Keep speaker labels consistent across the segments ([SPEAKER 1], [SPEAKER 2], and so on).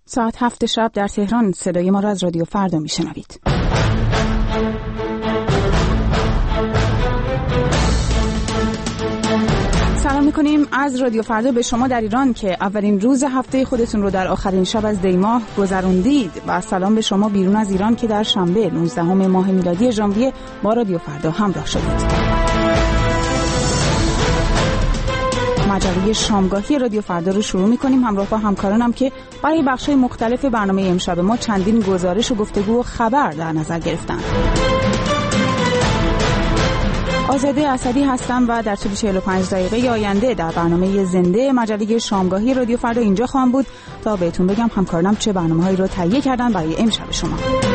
[SPEAKER 1] ساعت 7 شب در تهران صدای ما را از رادیو فردا میشنوید. سلام میکنیم از رادیو فردا به شما در ایران که اولین روز هفته خودتون رو در آخرین شب از دی ماه گذروندید و سلام به شما بیرون از ایران که در شنبه 19 ماه میلادی ژانویه با رادیو فردا همراه شدید. مجله شامگاهی رادیو فردا رو شروع می‌کنیم همراه با همکارانم که برای بخش‌های مختلف برنامه امشب ما چندین گزارش و گفتگو و خبر در نظر گرفتن. آزاده اسدی هستم و در طول 45 دقیقه آینده در برنامه زنده مجله شامگاهی رادیو فردا اینجا خواهم بود تا بهتون بگم همکارانم چه برنامه‌هایی رو تهیه کردن برای امشب شما.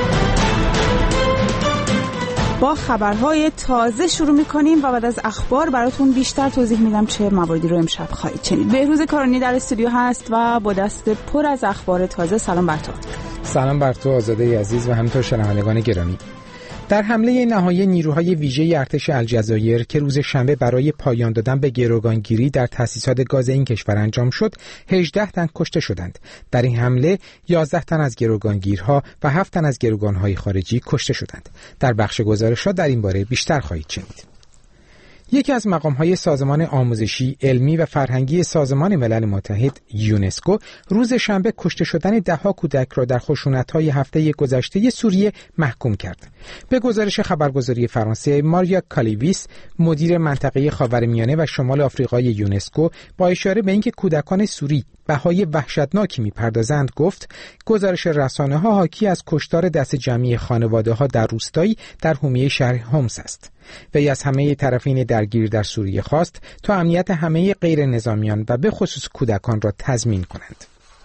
[SPEAKER 1] با خبرهای تازه شروع می‌کنیم و بعد از اخبار براتون بیشتر توضیح میدم چه مواردی رو امشب خواهید شنید. بهروز کارانی در استودیو هست و با دست پر از اخبار تازه. سلام بر تو.
[SPEAKER 2] سلام بر تو آزاده عزیز و همینطور شنوندگان گرامی. در حمله نهایی نیروهای ویژه ارتش الجزایر که روز شنبه برای پایان دادن به گروگانگیری در تأسیسات گاز این کشور انجام شد، 18 تن کشته شدند. در این حمله 11 تن از گروگانگیرها و 7 تن از گروگانهای خارجی کشته شدند. در بخش گزارشات در این باره بیشتر خواهید شنید. یکی از مقام‌های سازمان آموزشی، علمی و فرهنگی سازمان ملل متحد یونسکو روز شنبه کشته شدن 10 کودک را در خشونت‌های هفته گذشته سوریه محکوم کرد. به گزارش خبرگزاری فرانسه، ماریا کالیویس، مدیر منطقه خاورمیانه و شمال آفریقای یونسکو، با اشاره به اینکه کودکان سوری بهای وحشتناکی می‌پردازند گفت گزارش رسانه‌ها حاکی از کشتار دست جمعی خانواده‌ها در روستایی در حومه شهر هومس است. وی از همه طرفین درگیر در سوریه خواست تا امنیت همه غیر نظامیان و به خصوص کودکان را تضمین کنند.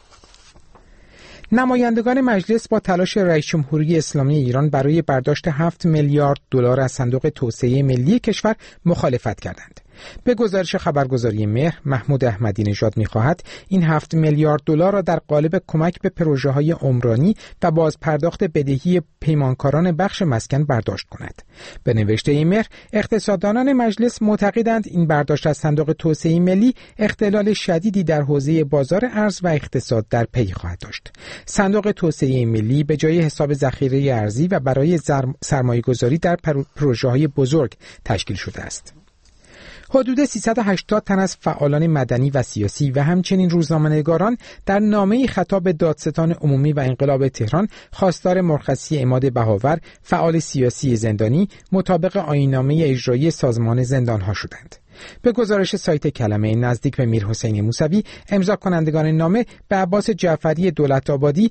[SPEAKER 2] نمایندگان مجلس با تلاش رئیس جمهوری اسلامی ایران برای برداشت 7 میلیارد دلار از صندوق توسعه ملی کشور مخالفت کردند. به گزارش خبرگزاری مهر، محمود احمدی نژاد می‌خواهد این 7 میلیارد دلار را در قالب کمک به پروژه‌های عمرانی و بازپرداخت بدهی پیمانکاران بخش مسکن برداشت کند. به نوشته مهر، اقتصاددانان مجلس معتقدند این برداشت از صندوق توسعه ملی اختلال شدیدی در حوزه بازار ارز و اقتصاد در پی خواهد داشت. صندوق توسعه ملی به جای حساب ذخیره ارزی و برای سرمایه‌گذاری در پروژه‌های بزرگ تشکیل شده است. حدود 380 تن از فعالان مدنی و سیاسی و همچنین روزنامه‌نگاران در نامه‌ای خطاب به دادستان عمومی و انقلاب تهران خواستار مرخصی عماد بهاور، فعال سیاسی زندانی، مطابق آیین‌نامه اجرایی سازمان زندان‌ها شدند. به گزارش سایت کلمه نزدیک به میرحسین موسوی، امضا کنندگان نامه به عباس جعفری دولت‌آبادی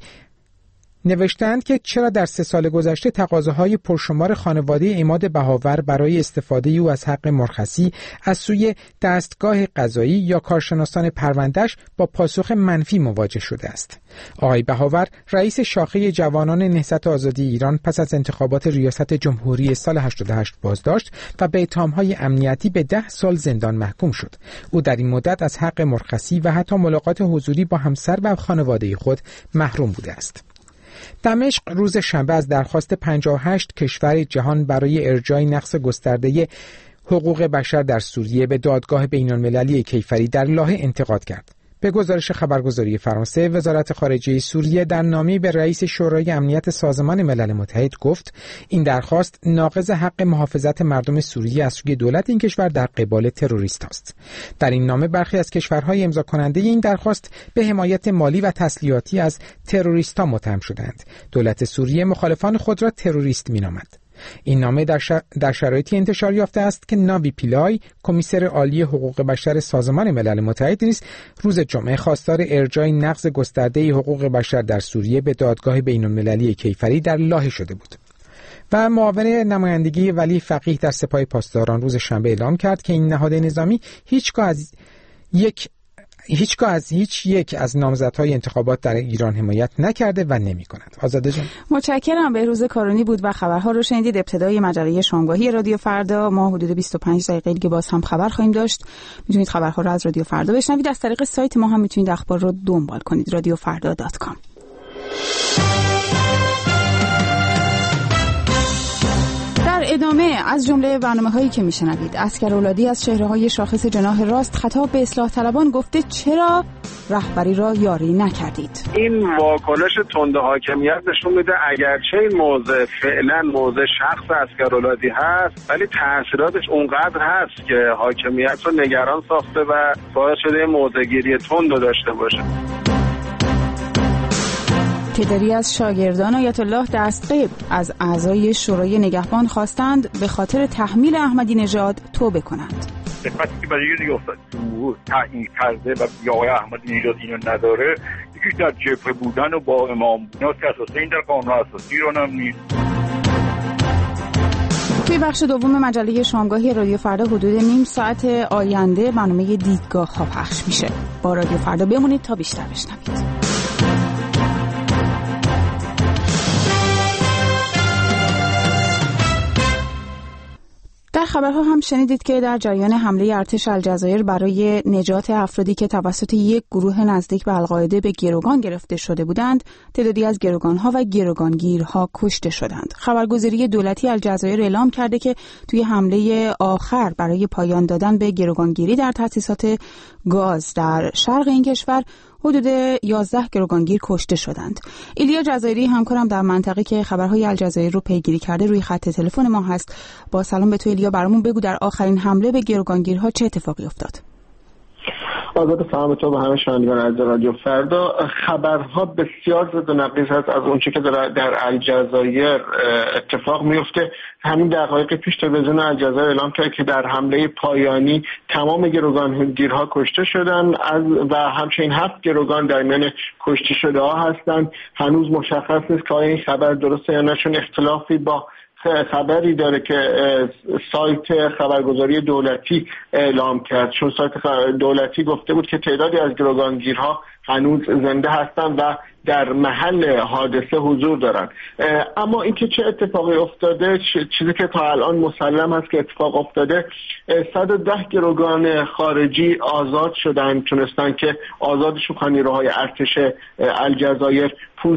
[SPEAKER 2] نوشتند که چرا در 3 سال گذشته تقاضاهای پرشمار خانواده عماد بهاور برای استفاده او از حق مرخصی از سوی دستگاه قضایی یا کارشناسان پروندهش با پاسخ منفی مواجه شده است. آقای بهاور رئیس شاخه جوانان نهضت آزادی ایران پس از انتخابات ریاست جمهوری سال 88 بازداشت و به اتهام‌های امنیتی به 10 سال زندان محکوم شد. او در این مدت از حق مرخصی و حتی ملاقات حضوری با همسر و خانواده خود محروم بوده است. دمشق روز شنبه از درخواست 58 کشور جهان برای ارجاع نقض گسترده حقوق بشر در سوریه به دادگاه بین‌المللی کیفری در لاهه انتقاد کرد. به گزارش خبرگزاری فرانسه، وزارت خارجه سوریه در نامه‌ای به رئیس شورای امنیت سازمان ملل متحد گفت این درخواست ناقض حق محافظت مردم سوریه از سوی دولت این کشور در قبال تروریست است. در این نامه برخی از کشورهای امضا کننده این درخواست به حمایت مالی و تسلیحاتی از تروریست‌ها متهم شدند. دولت سوریه مخالفان خود را تروریست می‌نامد. این نامه در شرایطی انتشار یافته است که ناوی پیلای، کمیسر عالی حقوق بشر سازمان ملل متحد نیز روز جمعه خواستار ارجاع نقض گسترده حقوق بشر در سوریه به دادگاه بین‌المللی کیفری در لاهه شده بود. و معاون نمایندگی ولی فقیه در سپاه پاسداران روز شنبه اعلام کرد که این نهاد نظامی هیچگاه از هیچ یک از نامزدهای انتخابات در ایران حمایت نکرده و نمی‌کند. آزاده جان
[SPEAKER 1] متشکرم. بهروز کارانی بود و خبرها رو شنیدید. ابتدای مجله شامگاهی رادیو فردا. ما حدود 25 دقیقه دیگه باز هم خبر خواهیم داشت. میتونید خبرها رو از رادیو فردا بشنوید. از طریق سایت ما هم میتونید اخبار رو دنبال کنید. radiofarda.com. ادامه از جمله برنامه‌هایی که میشنوید، اسکراولادی از چهره‌های شاخص جناح راست خطاب به اصلاح طلبان گفته چرا رهبری را یاری نکردید.
[SPEAKER 3] این واکنش تند حاکمیت نشون میده اگرچه این موضع فعلا موضع شخص اسکراولادی هست، ولی تاثیراتش اونقدر هست که حاکمیت رو نگران ساخته و باعث شده موضع‌گیری تند رو داشته باشه.
[SPEAKER 1] تعدادی از شاگردان آیت الله دستقیب از اعضای شورای نگهبان خواستند به خاطر تحمیل احمدی نژاد توبه کنند.
[SPEAKER 4] وقتی که برای دیگه افتاد تعیین کرده و یا آقای احمدی نژاد اینو نداره، یکیش در جبهه بودن و با امام بودن که اساسا این در قانون اساسی ایران هم نیست.
[SPEAKER 1] توی بخش دوم مجله شامگاهی رادیو فردا حدود نیم ساعت آینده برنامه دیدگاه ها پخش میشه. با رادیو فردا بمونید تا بیشتر بشنوید. در خبرها هم شنیدید که در جریان حمله ارتش الجزایر برای نجات افرادی که توسط یک گروه نزدیک به القاعده به گروگان گرفته شده بودند، تعدادی از گروگانها و گروگانگیرها کشته شدند. خبرگزاری دولتی الجزایر اعلام کرده که توی حمله آخر برای پایان دادن به گروگانگیری در تأسیسات گاز در شرق این کشور حدود 11 گروگانگیر کشته شدند. ایلیا جزایری همکارم در منطقه که خبرهای الجزایر رو پیگیری کرده روی خط تلفن ما هست. با سلام به تو ایلیا، برامون بگو در آخرین حمله به گروگانگیرها چه اتفاقی افتاد؟
[SPEAKER 5] آزاد سلام تو به همه شنوندگان عزیز رادیو فردا. خبرها بسیار زد و نقیض هست از اونچه که در الجزایر اتفاق میفته. همین دقایق پیش تلویزیون الجزایر اعلام کرد که در حمله پایانی تمام گروگانگیرها کشته شدن و همچنین 7 گروگان در میان کشته شده ها هستند. هنوز مشخص نیست که آیا این خبر درسته یا نه، چون اختلافی با خبری داره که سایت خبرگزاری دولتی اعلام کرد، چون سایت دولتی گفته بود که تعدادی از گروگانگیرها هنوز زنده هستند و در محل حادثه حضور دارند. اما اینکه چه اتفاقی افتاده، چیزی که تا الان مسلم هست که اتفاق افتاده، 110 گروگان خارجی آزاد شدند، تونستن که آزادشون کنن نیروهای ارتش الجزایر.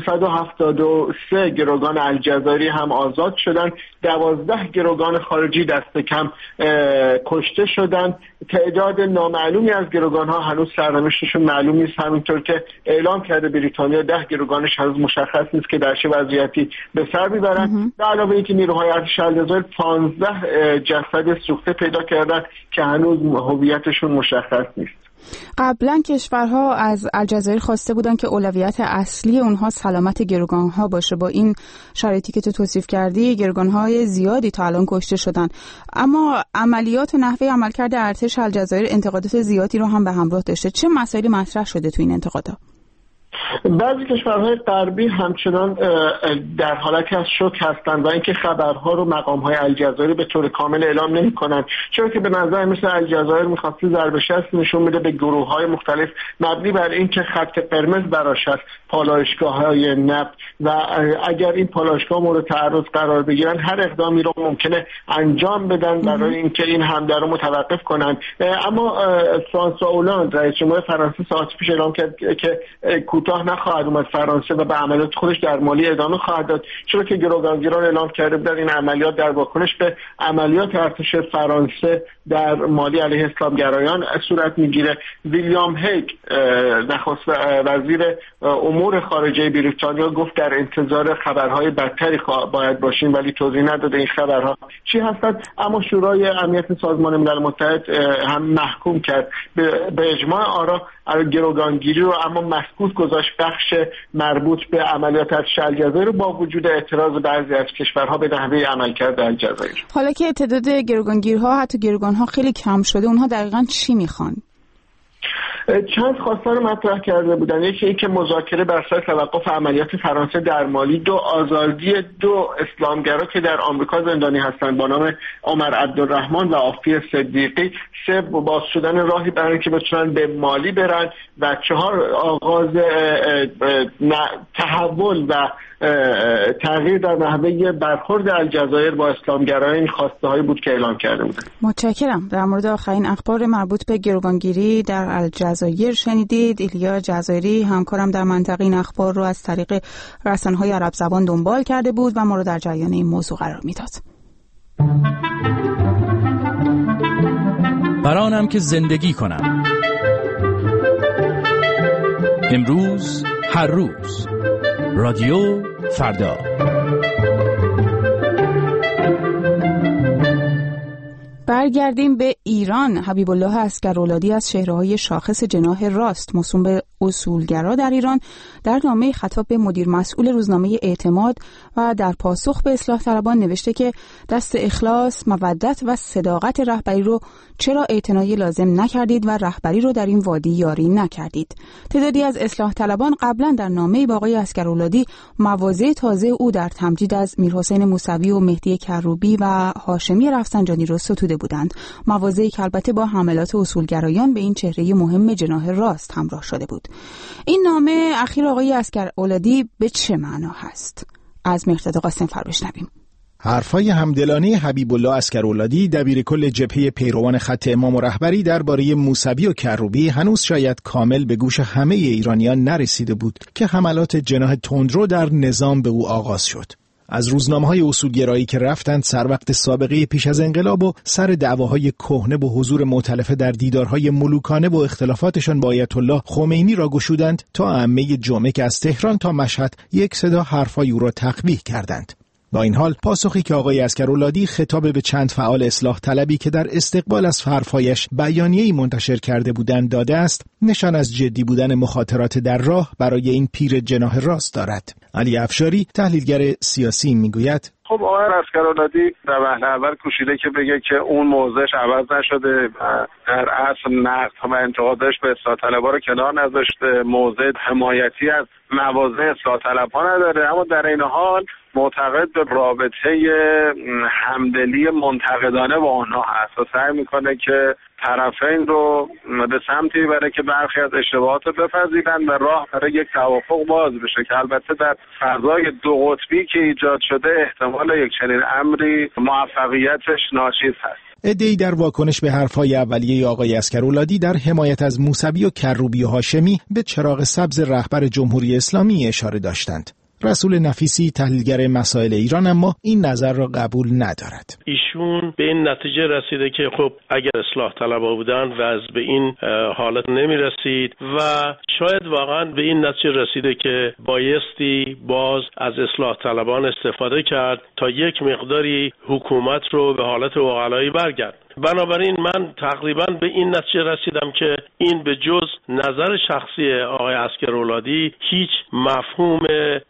[SPEAKER 5] 573 گروگان الجزایری هم آزاد شدند. 12 گروگان خارجی دست کم کشته شدند. تعداد نامعلومی از گروگان ها هنوز سرنوشتشون معلوم نیست، همینطور که اعلام کرده بریتانیا 10 گروگانش هنوز مشخص نیست که در چه وضعیتی به سر میبرند. به علاوه اینکه نیروهای ارتش الجزایر 15 جسد سوخته پیدا کردند که هنوز هویتشون مشخص نیست.
[SPEAKER 1] قبلا کشورها از الجزایر خواسته بودن که اولویت اصلی اونها سلامت گروگانها باشه. با این شرایطی که تو توصیف کردی، گروگانهای زیادی تا الان کشته شدن، اما عملیات و نحوه عملکرد ارتش الجزایر انتقادات زیادی رو هم به همراه داشته. چه مسائلی مطرح شده تو این انتقادات؟
[SPEAKER 5] بعضی کشورهای غربی همچنان در حالتی از شوک هستند و اینکه خبرها رو مقام‌های الجزایر به طور کامل اعلام نمی‌کنند، چرا که به نظر مثل الجزایر می‌خواسته ضربه شست نشون بده به گروه‌های مختلف مبنی بر اینکه خط قرمز براش هست پالایشگاه‌های نفت و اگر این پالایشگاه مورد تعرض قرار بگیرن هر اقدامی رو ممکنه انجام بدن برای اینکه این حمله رو متوقف کنند. اما فرانسوا اولاند رئیس جمهور فرانسه ساعتی پیش اعلام کرد که کوتاه نخواهد اومد فرانسه و به عملیات خودش در مالی ادامه خواهد داد، چرا که گروگانگیران اعلام کرده بودن این عملیات در واکنش به عملیات ارتش فرانسه در مالی علیه اسلامگرایان صورت میگیره. ویلیام هیگ نخست وزیر امور خارجه بریتانیا گفت در انتظار خبرهای بدتری باید باشیم، ولی توضیح نداده این خبرها چی هستند. اما شورای امنیت سازمان ملل متحد هم محکوم کرد به اجماع آرا گروگانگیری رو، اما مسکوت گذاشت بخش مربوط به عملیات ارتش الجزایر با وجود اعتراض بعضی از کشورها به نحوه عملکرد الجزایر.
[SPEAKER 1] حالا که تعداد گروگانگیرها حتی گروگانها خیلی کم شده، اونها دقیقاً چی میخوان؟
[SPEAKER 5] چند خواسته رو مطرح کرده بودن. یکی این که مذاکره بر اساس توقف عملیات فرانسه در مالی، 2 آزادی 2 اسلامگرا که در آمریکا زندانی هستند با نام عمر عبدالرحمن و عافیه صدیقی، 3 باز شدن راهی برای اینکه بتونن به مالی برن و 4 آغاز تحول و تغییر در نحوه برخورد الجزایر با اسلامگرایان. این خواسته هایی بود که اعلام کرده بودند.
[SPEAKER 1] متشکرم. در مورد آخرین اخبار مربوط به گروگانگیری در الجزایر شنیدید. ایلیا جزایری همکارم در منطقه این اخبار رو از طریق رسانه‌های عرب زبان دنبال کرده بود و ما رو در جریان این موضوع قرار میداد.
[SPEAKER 6] برانم که زندگی کنم. امروز هر روز. رادیو فردا.
[SPEAKER 1] برگردیم به ایران. حبیب الله عسگراولادی از چهره‌های شاخص جناح راست موسوم به اصولگرا در ایران در نامه خطاب به مدیر مسئول روزنامه اعتماد و در پاسخ به اصلاح طلبان نوشته که دست اخلاص، مودت و صداقت رهبری رو چرا اعتنایی لازم نکردید و رهبری رو در این وادی یاری نکردید. تعدادی از اصلاح طلبان قبلا در نامه با آقای عسگراولادی مواضع تازه او در تمجید از میرحسین موسوی و مهدی کروبی و هاشمی رفسنجانی رو ستوده بودند. مواضعی که البته با حملات اصولگرایان به این چهره مهم جناح راست همراه شده بود. این نامه اخیر آقای عسگراولادی به چه معنا هست؟ از مهرداد قاسم‌فر بشنویم.
[SPEAKER 7] حرفای همدلانه حبیب الله عسگراولادی دبیرکل جبهه پیروان خط امام و رهبری درباره موسوی و کروبی هنوز شاید کامل به گوش همه ایرانیان نرسیده بود که حملات جناح تندرو در نظام به او آغاز شد. از روزنامه‌های اصولگرایی که رفتند سر وقت سابقه پیش از انقلاب و سر دعواهای کهنه و حضور مؤتلفه در دیدارهای ملوکانه و اختلافاتشان با آیت الله خمینی را گشودند تا عمه جمعه که از تهران تا مشهد یک صدا حرفای او را تقبیح کردند. با این حال پاسخی که آقای عسگراولادی خطاب به چند فعال اصلاح طلبی که در استقبال از حرفایش بیانیه‌ای منتشر کرده بودند داده است، نشان از جدی بودن مخاطرات در راه برای این پیر جناح راست دارد. علی افشاری تحلیلگر سیاسی میگوید
[SPEAKER 3] خب آقای عسگراولادی در وهله اول کوشیده که بگه که اون موضعش عوض نشده و در اصل نقد و انتقادش به اصلاح طلبها رو کنار نذاشته، موضع حمایتی از مواضع اصلاح طلبها نداره، اما در این حال معتقد به رابطه همدلی منتقدانه با آنها هست و سعی میکنه که طرفین رو به سمتی بره که برخی از اشتباهات رو بپذیرن و راه برای یک توافق باز بشه که البته در فضای دو قطبی که ایجاد شده احتمال یک چنین امری موفقیتش ناچیز هست.
[SPEAKER 7] عده‌ای در واکنش به حرفهای اولیه آقای عسگراولادی در حمایت از موسوی و کروبی و هاشمی به چراغ سبز رهبر جمهوری اسلامی اشاره داشتند. رسول نفیسی تحلیلگر مسائل ایران اما این نظر را قبول ندارد.
[SPEAKER 8] ایشون به این نتیجه رسیده که خب اگر اصلاح طلبها بودن وضع به این حالت نمی رسید و شاید واقعا به این نتیجه رسیده که بایستی باز از اصلاح طلبان استفاده کرد تا یک مقداری حکومت رو به حالت عقلایی برگرد. بنابراین من تقریبا به این نتیجه رسیدم که این به جز نظر شخصی آقای عسگراولادی هیچ مفهوم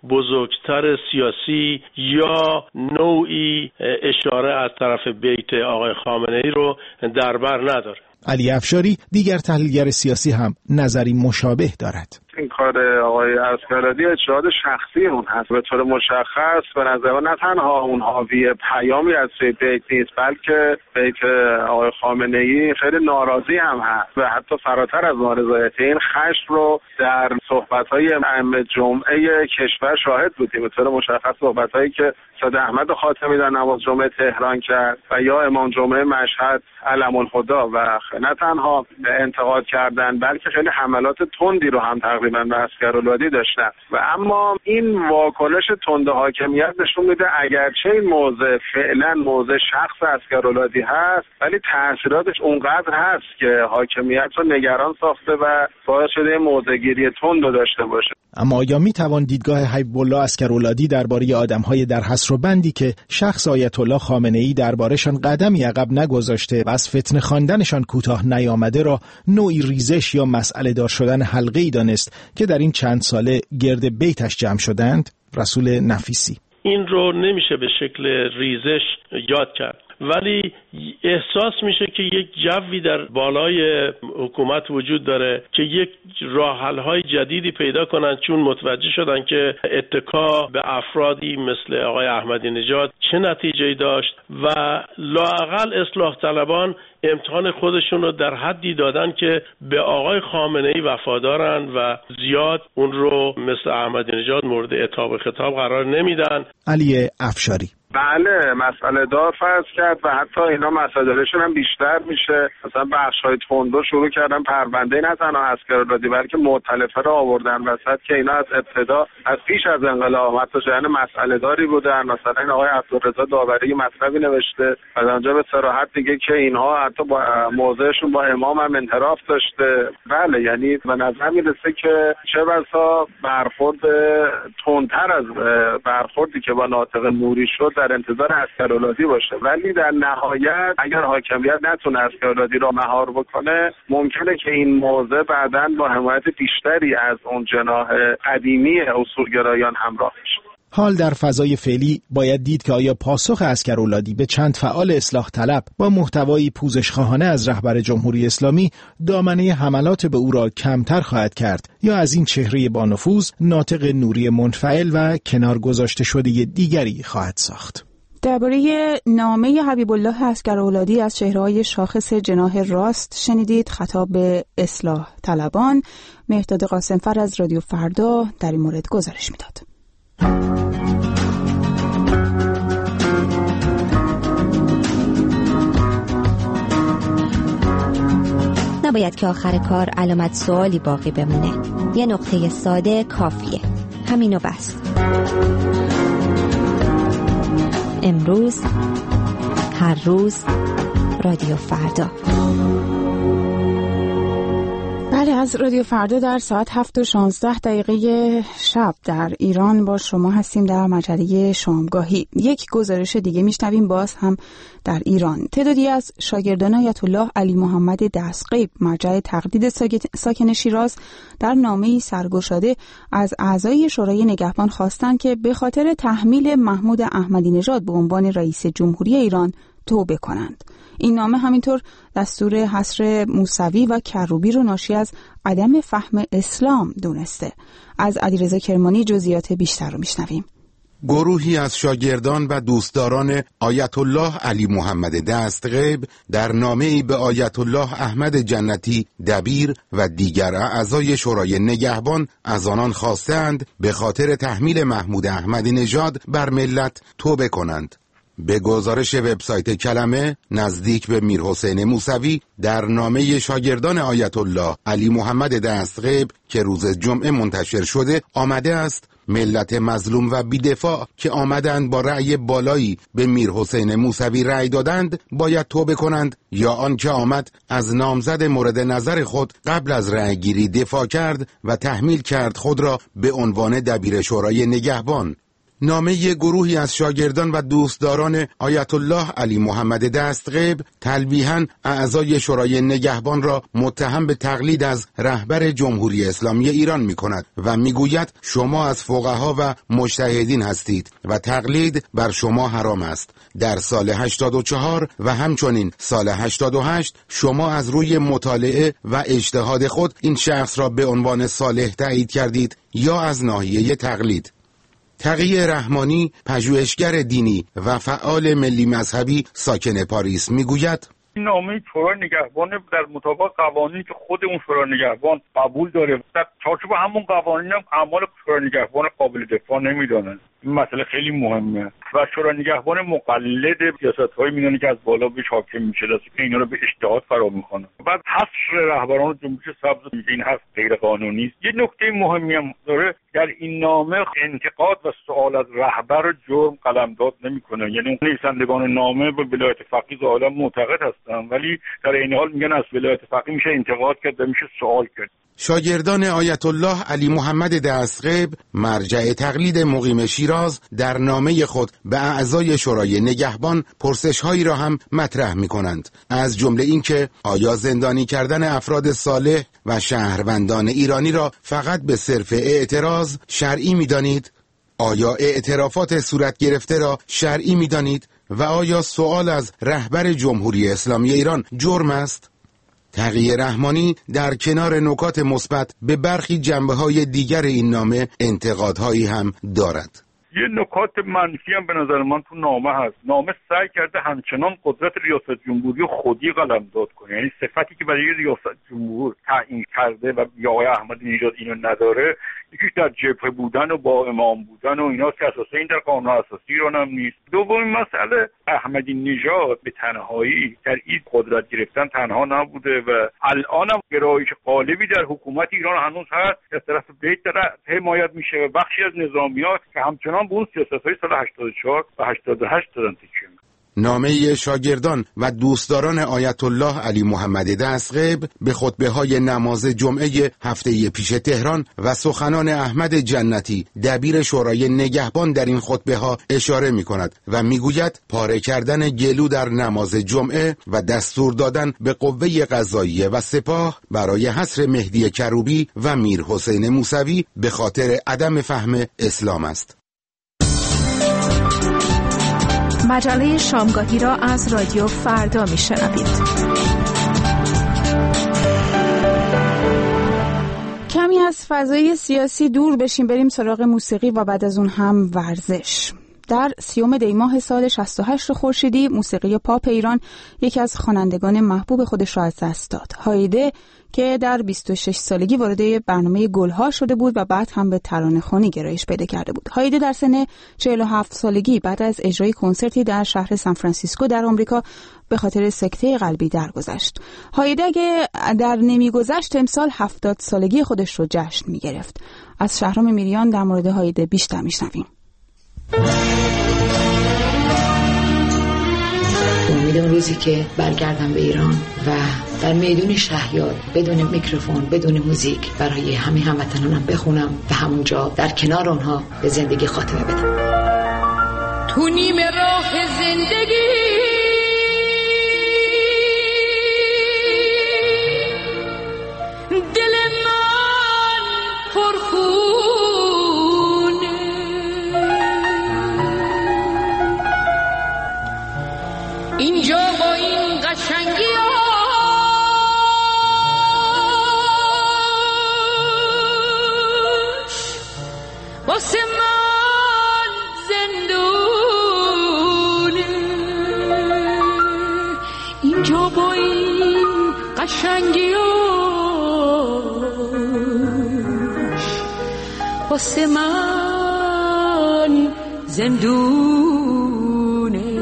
[SPEAKER 8] بزرگتر سیاسی یا نوعی اشاره از طرف بیت آقای خامنه‌ای رو در بر نداره.
[SPEAKER 7] علی افشاری دیگر تحلیلگر سیاسی هم نظری مشابه دارد.
[SPEAKER 3] این کار آقای عسگراولادی اجتهاد شخصی اون هست. به طور مشخص به نظر من نه تنها اون حاوی پیامی از بیت نیست بلکه بیت آقای خامنه‌ای خیلی ناراضی هم هست و حتی فراتر از نارضایتی این خشم رو در صحبت‌های ائمه جمعه کشور شاهد بودیم. به طور مشخص صحبت‌هایی که سید احمد خاتمی در نماز جمعه تهران کرد و یا امام جمعه مشهد علم الهدی و نه تنها انتقاد کردن بلکه خیلی حملات تندی رو هم تقریبا به عسگراولادی داشتن و اما این واکنش تند حاکمیت نشون میده اگرچه این موضع فعلا موضع شخص عسگراولادی هست ولی تاثیراتش اونقدر هست که حاکمیت رو نگران ساخته و باعث شده موضع‌گیری تند رو داشته باشه.
[SPEAKER 7] اما آیا میتوان دیدگاه حبیب الله عسگراولادی درباره آدم‌های در حصر و بندی که شخص آیت الله خامنه‌ای درباره‌شان قدمی عقب نگذاشته و از فتنه خواندنشان کوتاه نیامده را نوعی ریزش یا مسئله دار شدن حلقه‌ای دانست که در این چند ساله گرد بیتش جمع شدند؟ رسول نفیسی
[SPEAKER 8] این رو نمیشه به شکل ریزش یاد کرد ولی احساس میشه که یک جوی در بالای حکومت وجود داره که یک راه حل های جدیدی پیدا کنن چون متوجه شدن که اتکا به افرادی مثل آقای احمدی نژاد چه نتیجه‌ای داشت و لااقل اصلاح طلبان امتحان خودشون رو در حدی دادن که به آقای خامنه‌ای وفادارن و زیاد اون رو مثل احمدی نژاد مورد عتاب و خطاب قرار نمیدن.
[SPEAKER 7] علی افشاری
[SPEAKER 3] بله، مسئله دار فرض کرد و حتی اینا مسئله دارشون هم بیشتر میشه. مثلا بخش‌های تندرو شروع کردن پرونده نه تنها اسکرولادی بلکه مؤتلفه رو آوردن وسط که اینا از ابتدا از پیش از انقلاب حتی جریان مسئله داری بودن. مثلا این آقای عبدالرضا داوری مطلبی نوشته از آنجا به صراحت دیگه که اینها حتی با موضعشون با امام هم انحراف داشته. بله، یعنی به نظر میرسه که چه بسا برخورد تندتر از برخوردی که با ناطق نوری شد در انتظار اسکرولادی باشه، ولی در نهایت اگر حاکمیت نتونه اسکرولادی را مهار بکنه ممکنه که این موضع بعداً با حمایت بیشتری از اون جناح قدیمی اصولگرایان همراه بشه.
[SPEAKER 7] حال در فضای فعلی باید دید که آیا پاسخ اسکرولادی به چند فعال اصلاح طلب با محتوایی پوزشخواهانه از رهبر جمهوری اسلامی دامنه حملات به او را کمتر خواهد کرد یا از این چهره با نفوذ ناطق نوری منفعل و کنار گذاشته شده دیگری خواهد ساخت.
[SPEAKER 1] درباره نامه حبیب الله اسکرولادی از چهره‌های شاخص جناح راست شنیدید. خطاب به اصلاح طلبان. مهرداد قاسمفر از رادیو فردا در این مورد گزارش میداد.
[SPEAKER 9] نباید که آخر کار علامت سوالی باقی بمونه. یه نقطه ساده کافیه. همینو بس. امروز، هر روز، رادیو فردا.
[SPEAKER 1] بله، از رادیو فردا در ساعت 7:16 شب در ایران با شما هستیم در مجله شامگاهی. یک گزارش دیگه میشنویم باز هم در ایران. تعدادی از شاگردان آیت الله علی محمد دستغیب مرجع تقلید ساکن شیراز در نامه‌ای سرگشاده از اعضای شورای نگهبان خواستند که به خاطر تحمیل محمود احمدی نژاد به عنوان رئیس جمهوری ایران توبه کنند. این نامه همینطور دستور حصر موسوی و کروبی رو ناشی از عدم فهم اسلام دونسته. از علیرضا کرمانی جزئیات بیشتر رو میشنویم.
[SPEAKER 10] گروهی از شاگردان و دوستداران آیت الله علی محمد دستغیب در نامه‌ای به آیت الله احمد جنتی دبیر و دیگر اعضای شورای نگهبان از آنان خواستند به خاطر تحمیل محمود احمدی نژاد بر ملت توبه کنند. به گزارش وبسایت کلمه، نزدیک به میرحسین موسوی در نامه شاگردان آیت الله علی محمد دستغیب که روز جمعه منتشر شده آمده است ملت مظلوم و بی‌دفاع که آمدند با رأی بالایی به میرحسین موسوی رأی دادند باید توبه کنند، یا آنکه آمد از نامزد مورد نظر خود قبل از رأیگیری دفاع کرد و تحمیل کرد خود را به عنوان دبیر شورای نگهبان. نامه گروهی از شاگردان و دوستداران آیت الله علی محمد دستغیب تلویحاً اعضای شورای نگهبان را متهم به تقلید از رهبر جمهوری اسلامی ایران می کند و می گوید شما از فقها و مجتهدین هستید و تقلید بر شما حرام است. در سال 84 و همچنین سال 88 شما از روی مطالعه و اجتهاد خود این شخص را به عنوان صالح تایید کردید یا از ناحیه تقلید. تقی رحمانی، پژوهشگر دینی و فعال ملی مذهبی ساکن پاریس میگوید
[SPEAKER 4] این نامه شورای نگهبان در مطابق قوانینی که خود اون شورای نگهبان قبول داره در چارچوب همون قوانین هم اعمال شورای نگهبان قابل دفاع نمیدونن. این مسئله خیلی مهمه و شورای نگهبان مقلد سیاست‌های میدونه که از بالا بهش حاکم میشه که اینا رو به اجتهاد فرا میخونه. بعد حصر رهبران جنبش سبز میگه این حصر غیر قانونی است. یه نکته مهمی هم داره در این نامه انتقاد و سوال از رهبر جرم قلمداد نمیکنه. یعنی نویسندگان نامه به ولایت فقیه ظاهرا معتقد هستن ولی در این حال میگن از ولایت فقیه میشه انتقاد کرد و میشه سوال کرد.
[SPEAKER 10] شاگردان آیت الله علی محمد دستغیب مرجع تقلید مقیم شیراز در نامه خود به اعضای شورای نگهبان پرسش‌هایی را هم مطرح می‌کنند، از جمله اینکه آیا زندانی کردن افراد صالح و شهروندان ایرانی را فقط به صرف اعتراض شرعی می‌دانید؟ آیا اعترافات صورت گرفته را شرعی می‌دانید؟ و آیا سؤال از رهبر جمهوری اسلامی ایران جرم است؟ تقی رحمانی در کنار نکات مثبت به برخی جنبه‌های دیگر این نامه انتقادهایی هم دارد.
[SPEAKER 4] یه نکات منفی هم به نظر من تو نامه هست. نامه سعی کرده همچنان قدرت ریاست جمهوری خودی قلمداد کنه، یعنی صفتی که برای ریاست جمهور تعیین کرده و آقای احمدی نژاد اینو نداره یکیش در جبهه بودن و با امام بودن و ایناست که اساسا این در قانون اساسی ایران هم نیست. دومین مسئله احمدی نژاد به تنهایی در این قدرت گرفتن تنها نبوده و الان هم گرایش غالبی در حکومت ایران هنوز هست که از طرف بیت حمایت میشه و بخشی از نظامیات که همچنان به اون سیاست‌های سال 84 و 88 دادن تکیه می‌کنن.
[SPEAKER 10] نامه شاگردان و دوستداران آیت الله علی محمد دستقیب به خطبه‌های نماز جمعه هفته پیش تهران و سخنان احمد جنتی دبیر شورای نگهبان در این خطبه‌ها اشاره می‌کند و می‌گوید پاره کردن گلو در نماز جمعه و دستور دادن به قوه قضاییه و سپاه برای حصر مهدی کروبی و میر حسین موسوی به خاطر عدم فهم اسلام است.
[SPEAKER 11] مجله شامگاهی را از رادیو فردا میشنوید.
[SPEAKER 1] کمی از فضای سیاسی دور بشیم، بریم سراغ موسیقی و بعد از اون هم ورزش. در 30 دی ماه سال 68 خورشیدی موسیقی پاپ ایران یکی از خوانندگان محبوب خودش را از دست داد. هایده که در 26 سالگی وارد برنامه گلها شده بود و بعد هم به ترانه‌خوانی گرایش پیدا کرده بود. هایده در سن 47 سالگی بعد از اجرای کنسرتی در شهر سانفرانسیسکو در آمریکا به خاطر سکته قلبی درگذشت. هایده اگه در نمیگذشت امسال 70 سالگی خودش رو جشن می‌گرفت. از شهرام میریان در مورد هایده بیشتر می‌شنویم.
[SPEAKER 12] امید اون روزی که برگردم به ایران و در میدون شهیار بدون میکروفون بدون موزیک برای همه هموطنانم بخونم و همونجا در کنار اونها به زندگی خاتمه بدم.
[SPEAKER 13] تو نیمه راه زندگی دل من پرخونه، اینجا با این قشنگی واسه من زندونه، اینجا با این قشنگیاش واسه من زندونه.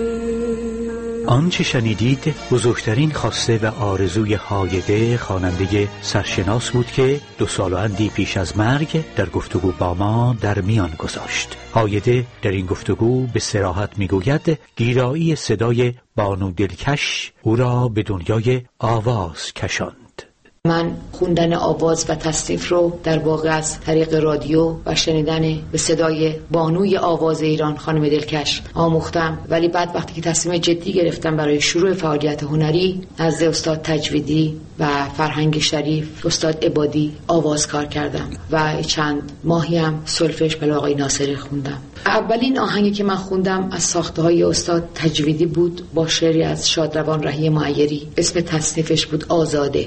[SPEAKER 14] آنچه شنیدید بزرگترین خواسته و آرزوی هایده، خواننده سرشناس بود که 2 سال و اندی پیش از مرگ در گفتگو با ما در میان گذاشت. هایده در این گفتگو به صراحت میگوید گیرایی صدای بانو دلکش او را به دنیای آواز کشاند.
[SPEAKER 12] من خوندن آواز و تصنیف رو در واقع از طریق رادیو و شنیدن به صدای بانوی آواز ایران خانم دلکش آموختم، ولی بعد وقتی که تصمیم جدی گرفتم برای شروع فعالیت هنری از استاد تجویدی و فرهنگ شریف استاد عبادی آواز کار کردم و چند ماهی هم سولفژ به آقای ناصری خوندم. اولین آهنگی که من خوندم از ساخته‌های استاد تجویدی بود با شعری از شادروان رهی معیری. اسم تصنیفش بود آزاده.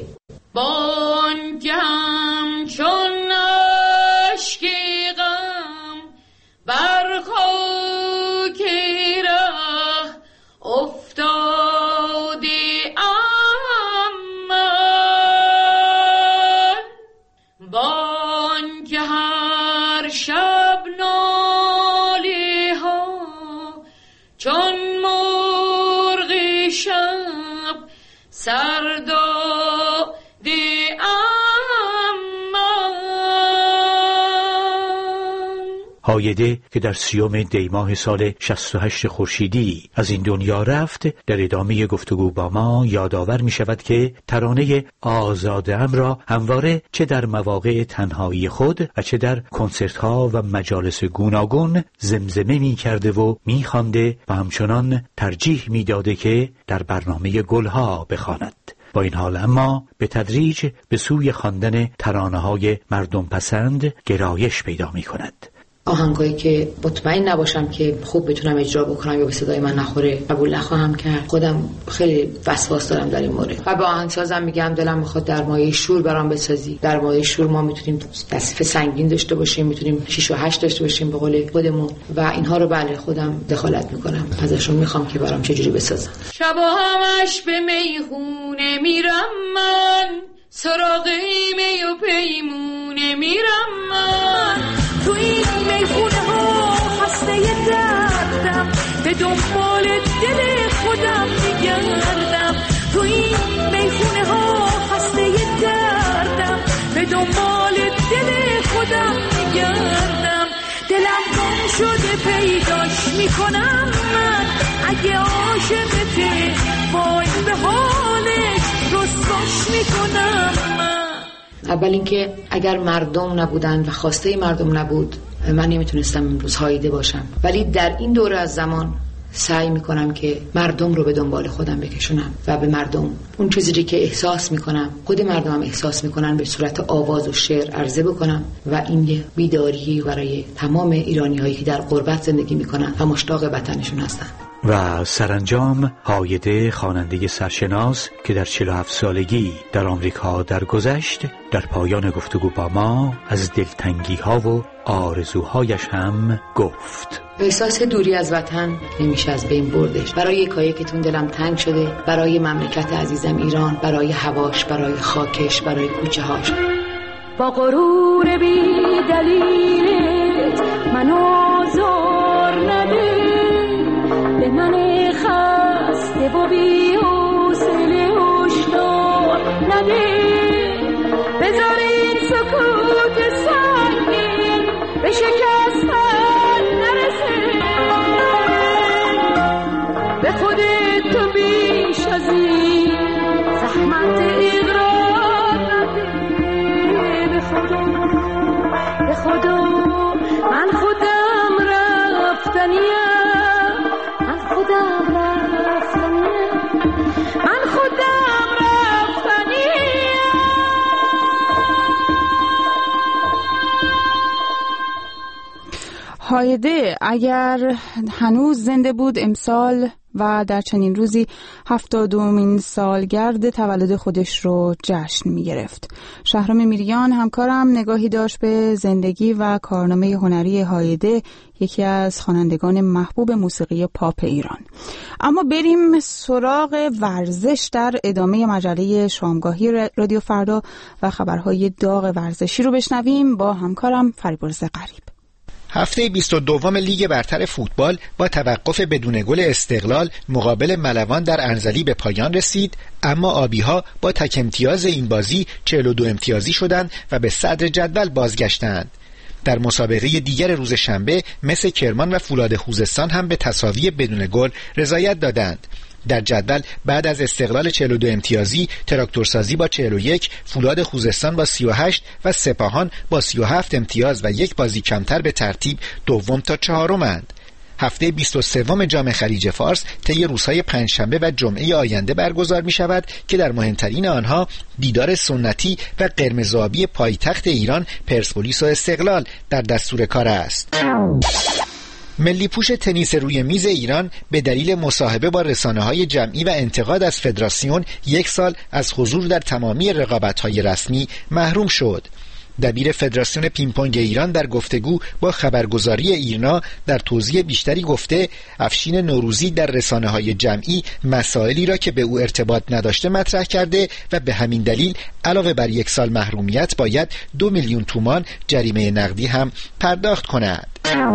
[SPEAKER 13] بانگم چون اشکی غم بر خاک ره افتادی من، بانگ هر شب ناله ها چون مرغ شب سردا
[SPEAKER 14] هایده که در 30 دی ماه سال 68 خورشیدی از این دنیا رفت در ادامه گفتگو با ما یادآور می شود که ترانه آزاده‌ام را همواره چه در مواقع تنهایی خود و چه در کنسرت‌ها و مجالس گوناگون زمزمه می کرده و می خوانده و همچنان ترجیح می داده که در برنامه گلها بخواند. با این حال اما به تدریج به سوی خواندن ترانه‌های مردم پسند گرایش پیدا می کند.
[SPEAKER 12] آهنگایی که مطمئن نباشم که خوب بتونم اجرا بکنم یا به صدای من نخوره قبول نخواهم کرد. خودم خیلی وسواس دارم در این مورد و به آهنگسازم میگم دلم میخواد در مایه شور برام بسازی. در مایه شور ما میتونیم تصفیه سنگین داشته باشیم، میتونیم 6 و 8 داشته باشیم به قول خودمون و اینها رو بله خودم دخالت میکنم، ازشون میخوام که برام چجوری بسازن.
[SPEAKER 13] شبا همش به میخونه میرم من، سراغ می و پیمونه میرم من، به دنبال دل خودم میگردم، تو این میخونه ها خسته دردم، به دنبال دل خودم میگردم، دلم گم شده پیداش میکنم من، اگه عاشقته وای به حالش رسواش میکنم من.
[SPEAKER 12] اول اینکه اگر مردم نبودن و خواسته مردم نبود من نمیتونستم امروز هایده باشم، ولی در این دوره از زمان سعی میکنم که مردم رو به دنبال خودم بکشونم و به مردم اون چیزی که احساس میکنم خود مردم هم احساس میکنن به صورت آواز و شعر عرضه بکنم و این یه بیداری برای تمام ایرانی هایی که در غربت زندگی میکنن و مشتاق وطنشون هستن.
[SPEAKER 14] و سرانجام هایده خواننده سرشناس که در 47 سالگی در آمریکا درگذشت، در پایان گفتگو با ما از دلتنگی ها و آرزوهایش هم گفت.
[SPEAKER 12] احساس دوری از وطن نمیشه از بین بردش. برای یکایکتون دلم تنگ شده، برای مملکت عزیزم ایران، برای هواش، برای خاکش، برای کوچه هاش.
[SPEAKER 13] با غرور بی دلیلت من آزار نده، به من خسته و بی حوصله هشدار نده، بذار این سکوت سنگین به شکستن نرسه، به خودت تو بیش از این زحمت اقرار نده، به خدا من خودم رفتنیم، من خودم
[SPEAKER 1] هایده اگر هنوز زنده بود امسال و در چنین روزی 72مین سالگرد تولد خودش رو جشن می گرفت. شهرام میریان همکارم نگاهی داشت به زندگی و کارنامه هنری هایده، یکی از خوانندگان محبوب موسیقی پاپ ایران. اما بریم سراغ ورزش در ادامه مجله شامگاهی رادیو فردا و خبرهای داغ ورزشی رو بشنویم با همکارم فریبرز غریب.
[SPEAKER 7] هفته 22 لیگ برتر فوتبال با توقف بدون گل استقلال مقابل ملوان در انزلی به پایان رسید، اما آبی‌ها با تک امتیاز این بازی 42 امتیازی شدند و به صدر جدول بازگشتند. در مسابقه دیگر روز شنبه مس کرمان و فولاد خوزستان هم به تساوی بدون گل رضایت دادند. در جدول بعد از استقلال 42 امتیازی، تراکتورسازی با 41، فولاد خوزستان با 38 و سپاهان با 37 امتیاز و یک بازی کمتر به ترتیب دوم تا چهارمند. هفته 23 جام خلیج فارس طی روزهای پنجشنبه و جمعه آینده برگزار می شود که در مهمترین آنها دیدار سنتی و قرمزآبی پایتخت ایران پرسپولیس و استقلال در دستور کار است. ملی پوش تنیس روی میز ایران به دلیل مصاحبه با رسانه‌های جمعی و انتقاد از فدراسیون 1 سال از حضور در تمامی رقابت‌های رسمی محروم شد. دبیر فدراسیون پینگ-پونگ ایران در گفتگو با خبرگزاری ایرنا در توضیح بیشتری گفته افشین نوروزی در رسانه‌های جمعی مسائلی را که به او ارتباط نداشته مطرح کرده و به همین دلیل علاوه بر 1 سال محرومیت باید 2 میلیون تومان جریمه نقدی هم پرداخت کند.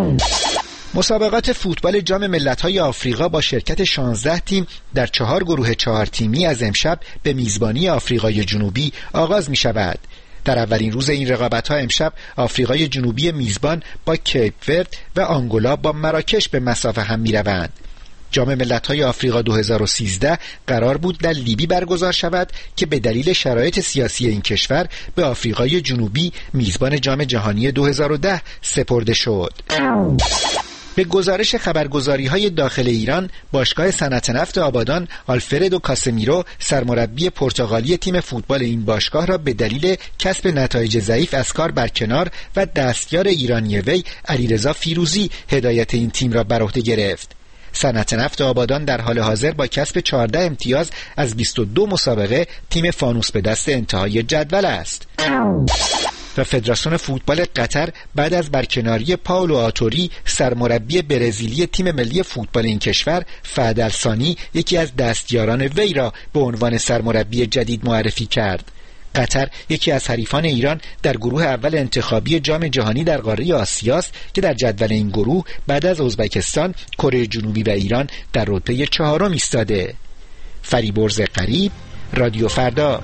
[SPEAKER 7] مسابقات فوتبال جام ملت‌های آفریقا با شرکت 16 تیم در 4 گروه 4 تیمی از امشب به میزبانی آفریقای جنوبی آغاز می شود. در اولین روز این رقابت‌ها امشب آفریقای جنوبی میزبان با کیپ ورد و آنگولا با مراکش به مسافه هم می‌روند. جام ملت‌های آفریقا 2013 قرار بود در لیبی برگزار شود که به دلیل شرایط سیاسی این کشور به آفریقای جنوبی میزبان جام جهانی 2010 سپرده شد. به گزارش خبرگزاری‌های داخل ایران، باشگاه صنعت نفت آبادان آلفردو کاسمیرو سرمربی پرتغالی تیم فوتبال این باشگاه را به دلیل کسب نتایج ضعیف از کار برکنار و دستیار ایرانی وی علیرضا فیروزی هدایت این تیم را بر عهده گرفت. صنعت نفت آبادان در حال حاضر با کسب 14 امتیاز از 22 مسابقه تیم فانوس به دست انتهای جدول است. و فدراسیون فوتبال قطر بعد از برکناری پائولو آتوری سرمربی برزیلی تیم ملی فوتبال این کشور، فهد الثانی یکی از دستیاران وی را به عنوان سرمربی جدید معرفی کرد. قطر یکی از حریفان ایران در گروه اول انتخابی جام جهانی در قاره آسیاست که در جدول این گروه بعد از ازبکستان، کره جنوبی و ایران در رتبه 4 ایستاده. فریبرز قریب، رادیو فردا.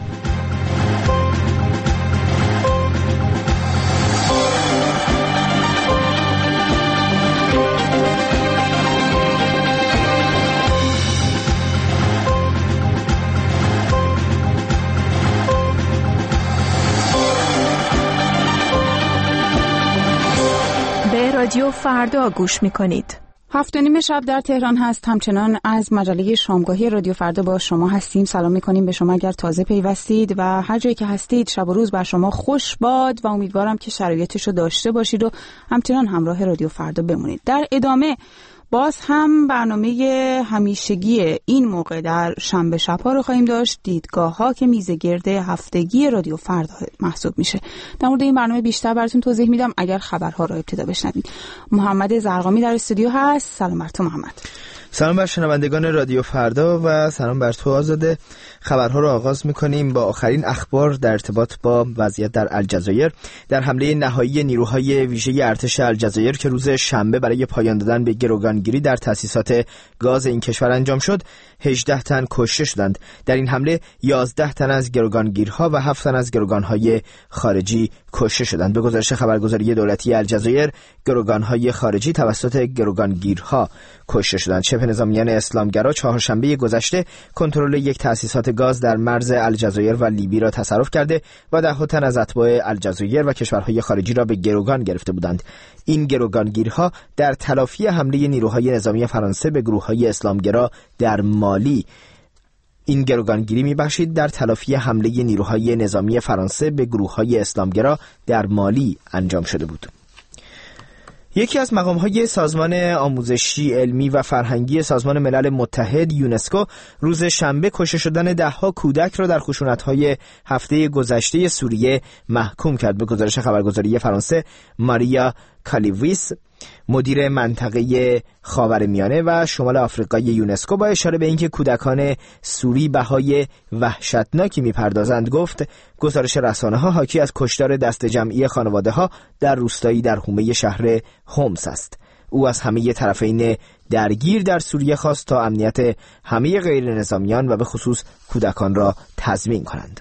[SPEAKER 11] رادیو فردا گوش می‌کنید.
[SPEAKER 1] 7:30 شب در تهران هست. همچنان از مجله شامگاهی رادیو فردا با شما هستیم. سلام می‌کنیم به شما اگر تازه پیوستید و هر جایی که هستید شب و روز بر شما خوش باد و امیدوارم که شرایطش رو داشته باشید و همچنان همراه رادیو فردا بمونید. در ادامه باز هم برنامه همیشگی این موقع در شنبه شب‌ها رو خواهیم داشت. دیدگاه‌ها که میزگرد هفتگی رادیو فردا محسوب میشه. در مورد این برنامه بیشتر براتون توضیح میدم اگر خبرها رو ابتدا بشنوید. محمد زرقامی در استودیو هست. سلام بر تو محمد.
[SPEAKER 15] سلام بر شنوندگان رادیو فردا و سلام بر تو آزاده. خبرها رو آغاز می‌کنیم با آخرین اخبار در ارتباط با وضعیت در الجزایر. در حمله نهایی نیروهای ویژه ارتش الجزایر که روز شنبه برای پایان دادن به گروگانگیری در تأسیسات گاز این کشور انجام شد، 18 تن کشته شدند. در این حمله 11 تن از گروگانگیرها و 7 تن از گروگانهای خارجی کشته شدند. به گزارش خبرگزاری دولتی الجزایر، گروگانهای خارجی توسط گروگانگیرها کشته شدند. شبه نظامیان اسلامگرا چهارشنبه گذشته کنترل یک تأسیسات گاز در مرز الجزایر و لیبی را تصرف کرده و 10 تن از اتباع الجزایر و کشورهای خارجی را به گروگان گرفته بودند. این گروگانگیرها در تلافی حمله نیروهای نظامی فرانسه به گروه‌های اسلامگرا در مالی این گروگانگیری می‌بخشید در تلافی حمله نیروهای نظامی فرانسه به گروه‌های اسلامگرا در مالی انجام شده بود. یکی از مقام‌های سازمان آموزشی، علمی و فرهنگی سازمان ملل متحد یونسکو روز شنبه کشته شدن 10 کودک را در خشونت‌های هفته گذشته سوریه محکوم کرد. به گزارش خبرگزاری فرانسه، ماریا کالیویس، مدیر منطقه خاورمیانه و شمال آفریقای یونسکو، با اشاره به اینکه کودکان سوری بهای وحشتناکی می‌پردازند گفت گزارش رسانه‌ها حاکی از کشتار دست جمعی خانواده‌ها در روستایی در حومه شهر حمص است. او از همه طرفین درگیر در سوریه خواست تا امنیت همه غیر نظامیان و به خصوص کودکان را تضمین کنند.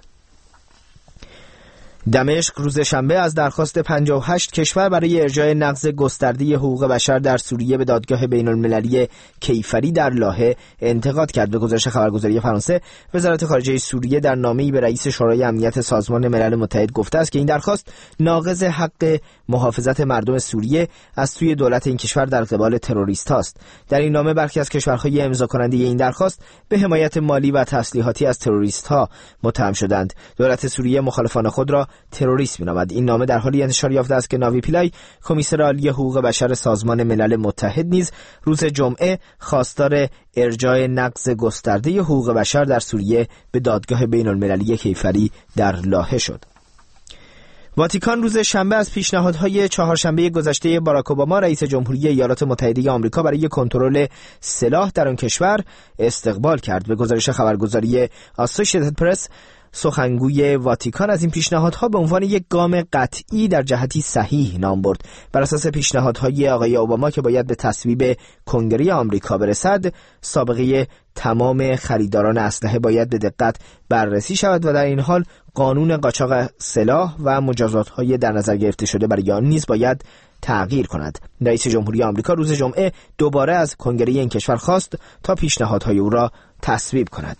[SPEAKER 15] دمشق روز شنبه از درخواست 58 کشور برای ارجاع نقض گسترده حقوق بشر در سوریه به دادگاه بین‌المللی کیفری در لاهه انتقاد کرد. به گزارش خبرگزاری فرانسه، وزارت خارجه سوریه در نامه‌ای به رئیس شورای امنیت سازمان ملل متحد گفته است که این درخواست ناقض حق محافظت مردم سوریه از سوی دولت این کشور در قبال تروریست است. در این نامه برخی از کشورهای امضا کننده این درخواست به حمایت مالی و تسلیحاتی از تروریست‌ها متهم شدند. دولت سوریه مخالفان خود را تروریست می‌نامد. این نامه در حالی انتشار یافته است که ناوی پیلای، کمیسر عالی حقوق بشر سازمان ملل متحد، نیز روز جمعه خواستار ارجاع نقض گسترده حقوق بشر در سوریه به دادگاه بین‌المللی کیفری در لاهه شد. واتیکان روز شنبه از پیشنهادهای چهارشنبه گذشته باراک اوباما رئیس جمهوری ایالات متحده آمریکا برای کنترل سلاح در آن کشور استقبال کرد. به گزارش خبرگزاری آسوشییتد پرس، سخنگوی واتیکان از این پیشنهادها به عنوان یک گام قطعی در جهتی صحیح نام برد. بر اساس پیشنهادهای آقای اوباما که باید به تصویب کنگره آمریکا برسد، سابقه تمام خریداران اسلحه باید به دقت بررسی شود و در این حال قانون قاچاق سلاح و مجازات‌های در نظر گرفته شده برای آن نیز باید تغییر کند. رئیس جمهوری آمریکا روز جمعه دوباره از کنگره این کشور خواست تا پیشنهادهای او را تصویب کند.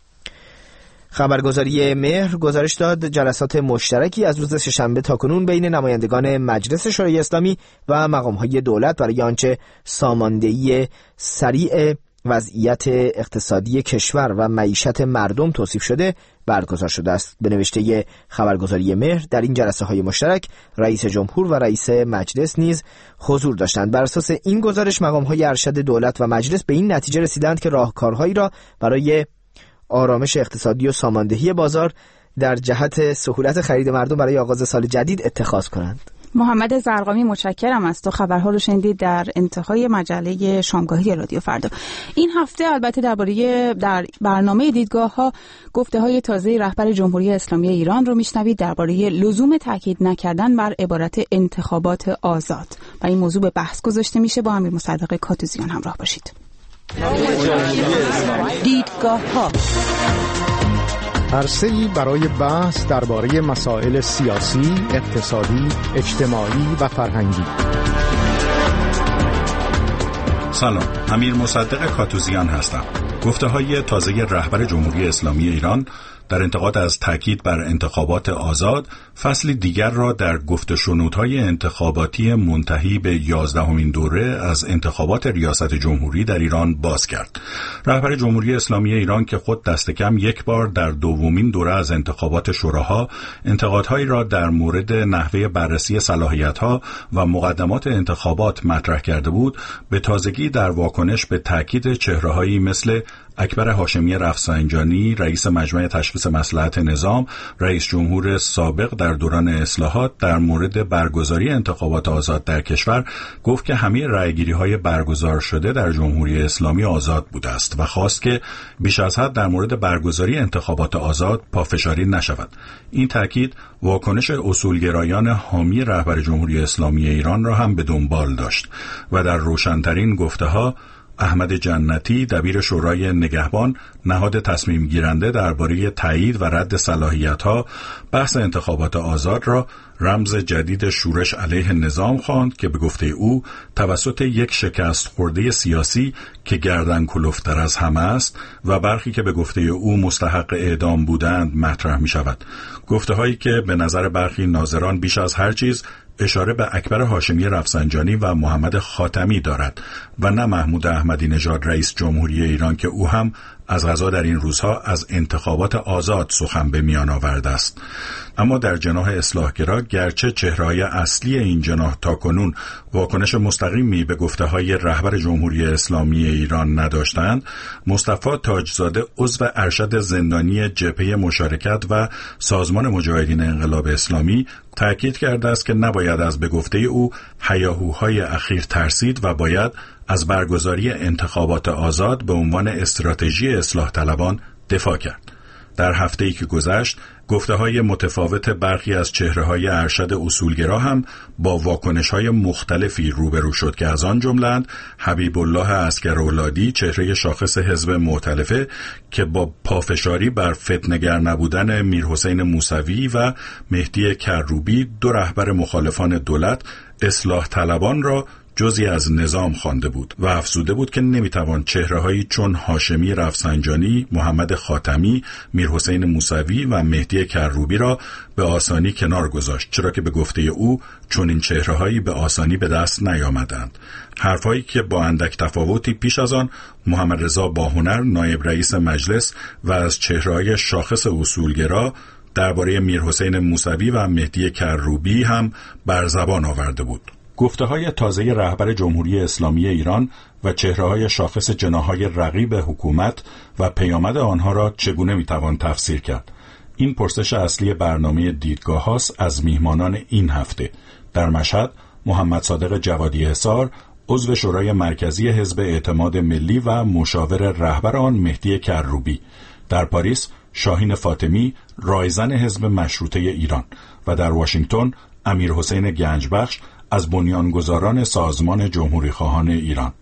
[SPEAKER 15] خبرگزاری مهر گزارش داد جلسات مشترکی از روز شنبه تاکنون بین نمایندگان مجلس شورای اسلامی و مقام‌های دولت برای آنچه ساماندهی سریع وضعیت اقتصادی کشور و معیشت مردم توصیف شده برگزار شده است. به نوشته خبرگزاری مهر، در این جلسه‌های مشترک رئیس جمهور و رئیس مجلس نیز حضور داشتند. بر اساس این گزارش مقام‌های ارشد دولت و مجلس به این نتیجه رسیدند که راهکارهایی را برای آرامش اقتصادی و ساماندهی بازار در جهت سهولت خرید مردم برای آغاز سال جدید اتخاذ کنند.
[SPEAKER 1] محمد زرقامی متشکرم از تو. خبرها رو شنیدید در انتهای مجله شامگاهی رادیو فردا. این هفته البته در برنامه دیدگاه‌ها گفته‌های تازه رهبر جمهوری اسلامی ایران رو میشنوید درباره لزوم تاکید نکردن بر عبارت انتخابات آزاد و این موضوع به بحث گذاشته میشه. با امیر مصدق کاتوزیان همراه باشید.
[SPEAKER 16] دیدگاه‌ها عرصه‌ای برای بحث درباره مسائل سیاسی، اقتصادی، اجتماعی و فرهنگی.
[SPEAKER 17] سلام، امیر مصدق کاتوزیان هستم. گفته‌های تازه رهبر جمهوری اسلامی ایران در انتقاد از تاکید بر انتخابات آزاد فصلی دیگر را در گفت و شنودهای انتخاباتی منتهی به 11مین دوره از انتخابات ریاست جمهوری در ایران باز کرد. رهبر جمهوری اسلامی ایران که خود دست کم یک بار در دومین دوره از انتخابات شوراها انتقادهایی را در مورد نحوه بررسی صلاحیت‌ها و مقدمات انتخابات مطرح کرده بود، به تازگی در واکنش به تاکید چهره‌هایی مثل اکبر هاشمی رفسنجانی، رئیس مجمع تشخیص مصلحت نظام، رئیس جمهور سابق در دوران اصلاحات در مورد برگزاری انتخابات آزاد در کشور، گفت که همه رأیگیری‌های برگزار شده در جمهوری اسلامی آزاد بوده است و خواست که بیش از حد در مورد برگزاری انتخابات آزاد پافشاری نشود. این تاکید واکنش اصولگرایان حامی رهبر جمهوری اسلامی ایران را هم به دنبال داشت و در روشن‌ترین گفته‌ها احمد جنتی، دبیر شورای نگهبان، نهاد تصمیم گیرنده درباره تایید و رد صلاحیت‌ها، بحث انتخابات آزاد را رمز جدید شورش علیه نظام خواند که به گفته او توسط یک شکست خورده سیاسی که گردن کلفتر از همه است و برخی که به گفته او مستحق اعدام بودند مطرح می شود. گفته هایی که به نظر برخی ناظران بیش از هر چیز اشاره به اکبر هاشمی رفسنجانی و محمد خاتمی دارد و نه محمود احمدی نژاد رئیس جمهوری ایران که او هم از قضا در این روزها از انتخابات آزاد سخن به میان آورده است. اما در جناح اصلاحگرا گرچه چهره‌های اصلی این جناح تاکنون واکنش مستقیمی به گفته‌های رهبر جمهوری اسلامی ایران نداشتند، مصطفی تاجزاده عضو ارشد زندانی جبهه مشارکت و سازمان مجاهدین انقلاب اسلامی تأکید کرده است که نباید از به گفته او هیاهوهای اخیر ترسید و باید از برگزاری انتخابات آزاد به عنوان استراتژی اصلاح طلبان دفاع کرد. در هفته‌ای که گذشت، گفته‌های متفاوت برخی از چهره‌های ارشد اصولگرا هم با واکنش‌های مختلفی روبرو شد که از آن جمله‌اند حبیب الله عسگراولادی، چهره شاخص حزب مؤتلفه که با پافشاری بر فتنه‌گر نبودن میرحسین موسوی و مهدی کروبی، دو رهبر مخالفان دولت، اصلاح طلبان را جزئی از نظام خوانده بود و افزوده بود که نمیتوان چهره‌هایی چون هاشمی رفسنجانی، محمد خاتمی، میرحسین موسوی و مهدی کروبی را به آسانی کنار گذاشت، چرا که به گفته او چون این چهره‌هایی به آسانی به دست نیامدند. حرفایی که با اندک تفاوتی پیش از آن محمد رضا باهنر، نایب رئیس مجلس و از چهره‌های شاخص اصولگرا درباره میرحسین موسوی و مهدی کروبی هم بر زبان آورده بود. گفته‌های تازه رهبر جمهوری اسلامی ایران و چهره‌های شاخص جناح‌های رقیب حکومت و پیامد آنها را چگونه می‌توان تفسیر کرد؟ این پرسش اصلی برنامه دیدگاه هاست از میهمانان این هفته. در مشهد، محمد صادق جوادی حصار، عضو شورای مرکزی حزب اعتماد ملی و مشاور رهبر آن مهدی کروبی. در پاریس، شاهین فاطمی، رایزن حزب مشروطه ایران و در واشنگتن، امیرحسین گنجبخش از بنیانگذاران سازمان جمهوری خواهان ایران.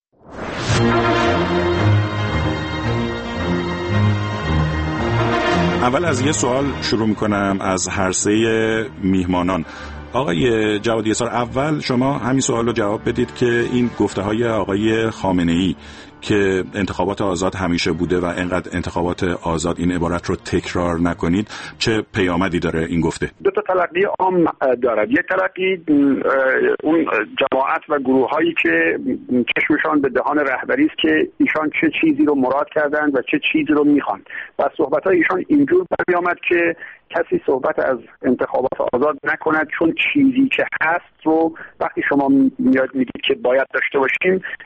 [SPEAKER 17] اول از یه سوال شروع میکنم از هر سه میهمانان. آقای جوادی حصار، اول شما همین سوال رو جواب بدید که این گفته‌های آقای خامنه‌ای که انتخابات آزاد همیشه بوده و اینقدر انتخابات آزاد این عبارت رو تکرار نکنید، چه پیامدی داره این گفته؟
[SPEAKER 3] دو تا تلقی عام دارد. یک تلقی اون جماعت و گروه هایی که چشمشان به دهان رهبری است که ایشان چه چیزی رو مراد کردند و چه چیزی رو میخوان و صحبت های ایشان اینجور برمی‌آمد که کسی صحبت از انتخابات آزاد نکند، چون چیزی که هست رو وقتی شما میاد میگید که باید داشته باشیم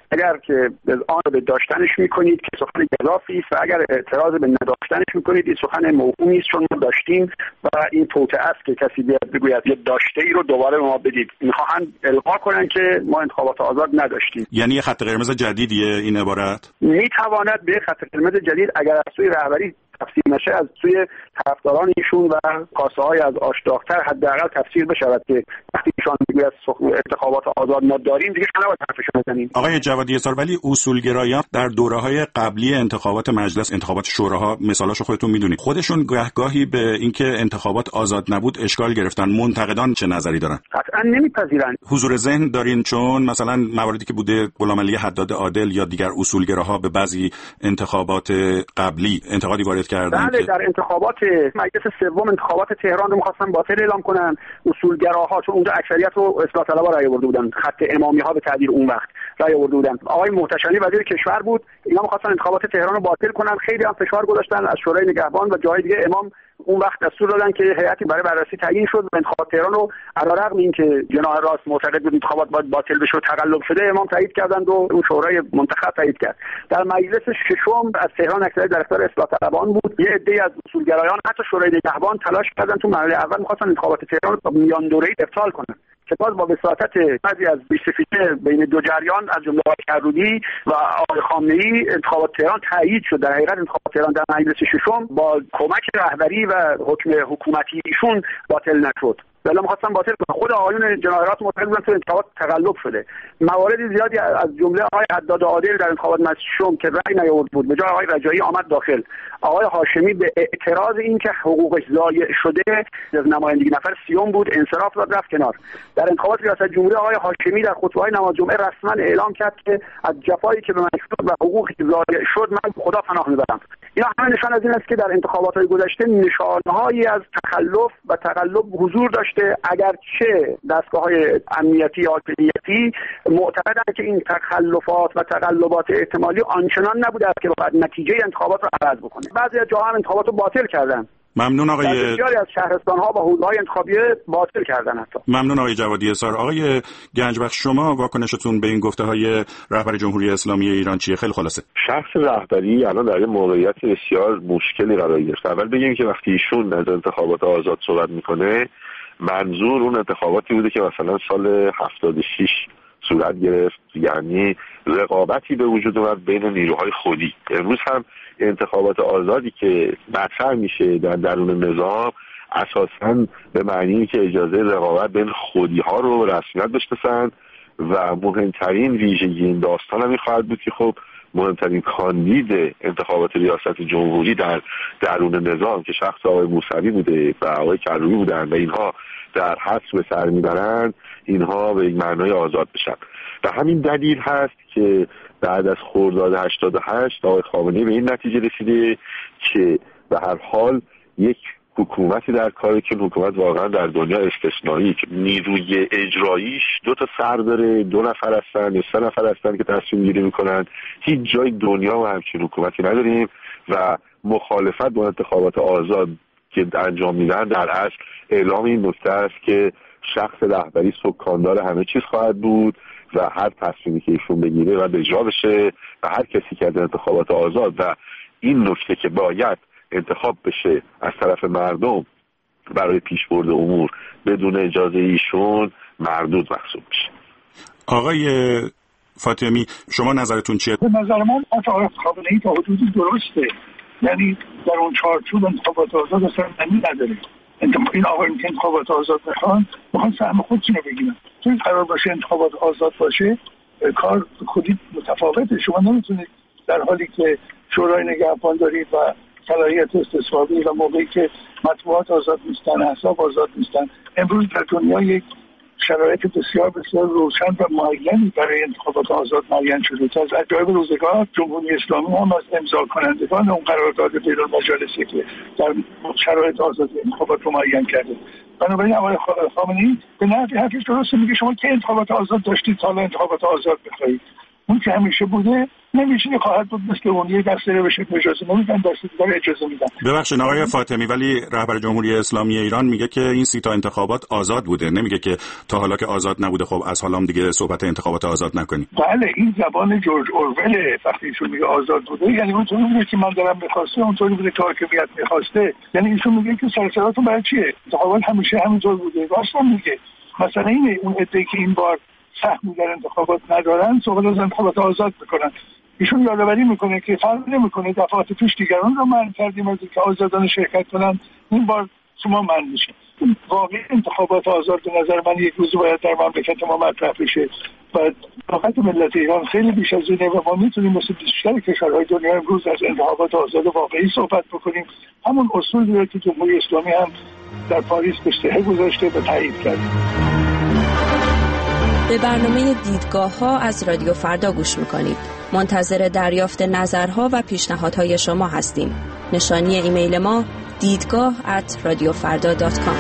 [SPEAKER 18] اگر که آن رو به داشتنش میکنید که سخن گزافی است و اگر اعتراض به نداشتنش میکنید این سخن موهومی است، چون ما داشتیم و این توطئه است که کسی بیاد بگوید یه داشته ای رو دوباره به ما بدید. میخواهند القا کنن که ما انتخابات آزاد نداشتیم.
[SPEAKER 17] یعنی یه خط قرمز جدیدیه این عبارت؟
[SPEAKER 18] میتواند به خط قرمز جدید اگر از سوی رهبری تفسیر نشه از سوی طرفداران ایشون و کاسه های از آش داغ‌تر حداقل تفسیر بشود که وقتی ایشان میگوید انتخابات آزاد ما داریم دیگه شما نباید حرفشون بزنیم.
[SPEAKER 17] آقای جوادی اسار، ولی اصولگرایان در دوره‌های قبلی انتخابات مجلس، انتخابات شوراها، مثالاشو خودتون میدونید، خودشون گاهی به اینکه انتخابات آزاد نبود اشکال گرفتن. منتقدان چه نظری دارن؟
[SPEAKER 18] قطعا نمیپذیرن.
[SPEAKER 17] حضور ذهن دارین؟ چون مثلا مواردی که بوده غلامعلی حداد عادل یا دیگر اصولگراها به بعضی انتخابات قبلی انتقادی وارد کردن.
[SPEAKER 18] بله، در انتخابات مجلس سوم انتخابات تهران رو می‌خواستن باطل اعلام کنن اصولگراها، چون اونجا اکثریت رو اصلاح طلبها رأی آورده بودن، خط امامی‌ها به تعبیر اون وقت رأی آورده بودن. آقای محتشمی وزیر کشور بود، اینا می‌خواستن انتخابات تهران رو باطل کنن، خیلی هم فشار گذاشتن از شورای نگهبان و جای دیگه. امام اون وقت دستور دادن که هیئتی برای بررسی تعیین شد و انتخابات تهران رو علیرغم اینکه جناح راست معتقد بود انتخابات باید باطل بشه و تقلب شده، امام تایید کردند و اون شورای منتخب تایید کرد. در مجلس ششم از تهران اکثریت در اختیار اصلاح طلبان بود. یه عده‌ای از اصولگرایان حتی شورای نگهبان تلاش کردن تو مرحله اول می‌خواستن انتخابات تهران رو میان دوره‌ای ابطال کنن که باز با وساطت بعضی از بیسفیته بین دو جریان از جمله آقای کروبی و آقای خامنه‌ای انتخابات تهران تایید شد. در حقیقت انتخابات تهران در مجلس ششم با کمک رهبری و حکم حکومتی ایشون باطل نشد. بلا می‌خواستن باطل کنن. خود آقایون جناح راست معتقد بودن تو انتخابات تقلب شده. موارد زیادی از جمله آقای حداد عادل در انتخابات مجلس ششم که رأی نیاورد بود، به جای آقای رجایی آمد داخل. آقای هاشمی به اعتراض اینکه حقوقش ضایع شده از نمایندگی نفر سیوم بود انصراف داد، رفت کنار. در انتخابات ریاست جمهوری آقای هاشمی در خطبه‌های نماز جمعه رسما اعلام کرد که از جفایی که به من شد و حقوقی که ضایع شد من به خدا پناه میبرم. اینا همه نشان از این است که در انتخابات‌های گذشته نشانه‌هایی از تخلف و تقلب حضور داشته، اگرچه دستگاه‌های امنیتی یا عدلیتی معتقدند که این تخلفات و تقلبات احتمالی آنچنان نبوده است که بعد نتیجه انتخابات را عوض بکنه. بعضی از جاها هم انتخابات رو باطل کردن.
[SPEAKER 17] ممنون آقای
[SPEAKER 18] بسیاری از شهرستان‌ها و حوزه‌های انتخابیه باطل کردن حتی.
[SPEAKER 17] ممنون آقای جوادی اسار. آقای گنجبخش، شما واکنشتون به این گفته‌های رهبر جمهوری اسلامی ایران چیه؟ خیلی خلاصه.
[SPEAKER 19] شخص رهبری الان در موقعیت بسیار مشکلی قرار گرفت. اول بگیم که وقتی ایشون از انتخابات آزاد صحبت میکنه منظور اون انتخاباتی بوده که مثلا سال 76 صورت گرفت، یعنی رقابتی به وجود اومد بین نیروهای خودی. امروز هم انتخابات آزادی که مطرح میشه در درون نظام اساساً به معنی که اجازه رقابت بین خودی ها رو رسمیت بشناسن و مهمترین ویژگی این داستان هم خواهد بود که خب مهمترین کاندید انتخابات ریاست جمهوری در درون نظام که شخص آقای موسوی بوده و آقای کروبی بودن و اینها در حبس به سر میبرند، اینها به یک معنای آزاد بشن. و همین دلیل هست که بعد از خرداد 88 آقای خامنه‌ای به این نتیجه رسیده که به هر حال یک حکومتی در کاره که حکومت واقعا در دنیا استثنایی که نیروی اجراییش 2 تا سر داره، 2 نفر هستن یا 3 نفر هستن که تصمیم گیری میکنن. هیچ جای دنیا و همچین حکومتی نداریم و مخالفت با انتخابات آزاد که انجام میدن در اصل اعلام این نکته است که شخص رهبری سکاندار همه چیز خواهد بود و هر تصمیمی که ایشون بگیره و اجرا بشه و هر کسی که از انتخابات آزاد و این نکته که باید انتخاب بشه از طرف مردم برای پیشبرد امور بدون اجازه ایشون مردود محسوب میشه.
[SPEAKER 17] آقای فاطمی، شما نظرتون چیه؟
[SPEAKER 4] به نظر من آقای خامنه‌ای تا حدودی درسته، یعنی در اون چارچوب انتخابات آزاد اصلا معنی نداره. این آقایون که انتخابات آزاد میخوان سهم خودشون رو بگیرن. چون قرار باشه انتخابات آزاد باشه کار خودی متفاوته. شما نمیتونید در حالی که شورای نگهبان دارید و صلاحیت استصوابی و موقعی که مطبوعات آزاد نیستن، احزاب آزاد نیستن، امروز در دنیا یک شرایط بسیار بسیار روشن و معینی برای انتخابات آزاد معین شده. تا از عجایب روزگار جمهوری اسلامی هم از امضا کنندگان اون قرارداد بین‌المجالسی که در شرایط آزادی انتخابات رو معین کرده. بنابراین آقای خامنه‌ای به نحوی حرفش درسته، میگه شما که انتخابات آزاد داشتید، حالا انتخابات آزاد بخواهید.
[SPEAKER 20] اون که همیشه بوده نمیشه خواهد بود مثل اون یه دسته رو بشه اجازه نمیدن، دسته دیگر اجازه میدن.
[SPEAKER 17] ببخشید آقای فاطمی، ولی رهبر جمهوری اسلامی ایران میگه که این 30 تا انتخابات آزاد بوده، نمیگه که تا حالا که آزاد نبوده خب از حالا هم دیگه صحبت انتخابات آزاد نکنیم.
[SPEAKER 20] بله این زبان جورج اورول وقتی ایشون میگه آزاد بوده یعنی اونطوری بوده که من دارم میخواسته، اونطوری بوده که حاکمیت میخواسته. یعنی ایشون میگه که سرسراتون برای چیه؟ انتخابات همیشه همینطور بوده. راستم میگه. مثلا اینه اون عده‌ای که این بار سهمی در انتخابات ندارن صحبت از انتخابات آزاد میکنن. ایشون یادآوری میکنه که فرق نمیکنه دفعات پیش دیگران رو منع کردیم از اینکه آزادانه شرکت کنن، این بار شما منع میشه. واقعی انتخابات آزاد به نظر من یک روز باید در مملکت ما مطرح بشه و طاقت ملت ایران خیلی بیش از اینه و ما میتونیم مثل بیشتر کشورهای دنیا امروز از انتخابات آزاد واقعی صحبت بکنیم. همون اصولی رو که جمهوری اسلامی هم در پاریس به اشتهار گذاشته و تایید کرده.
[SPEAKER 21] به برنامه دیدگاه‌ها از رادیو فردا گوش می‌کنید. منتظر دریافت نظرها و پیشنهادهای شما هستیم. نشانی ایمیل ما دیدگاه@radiofarda.com.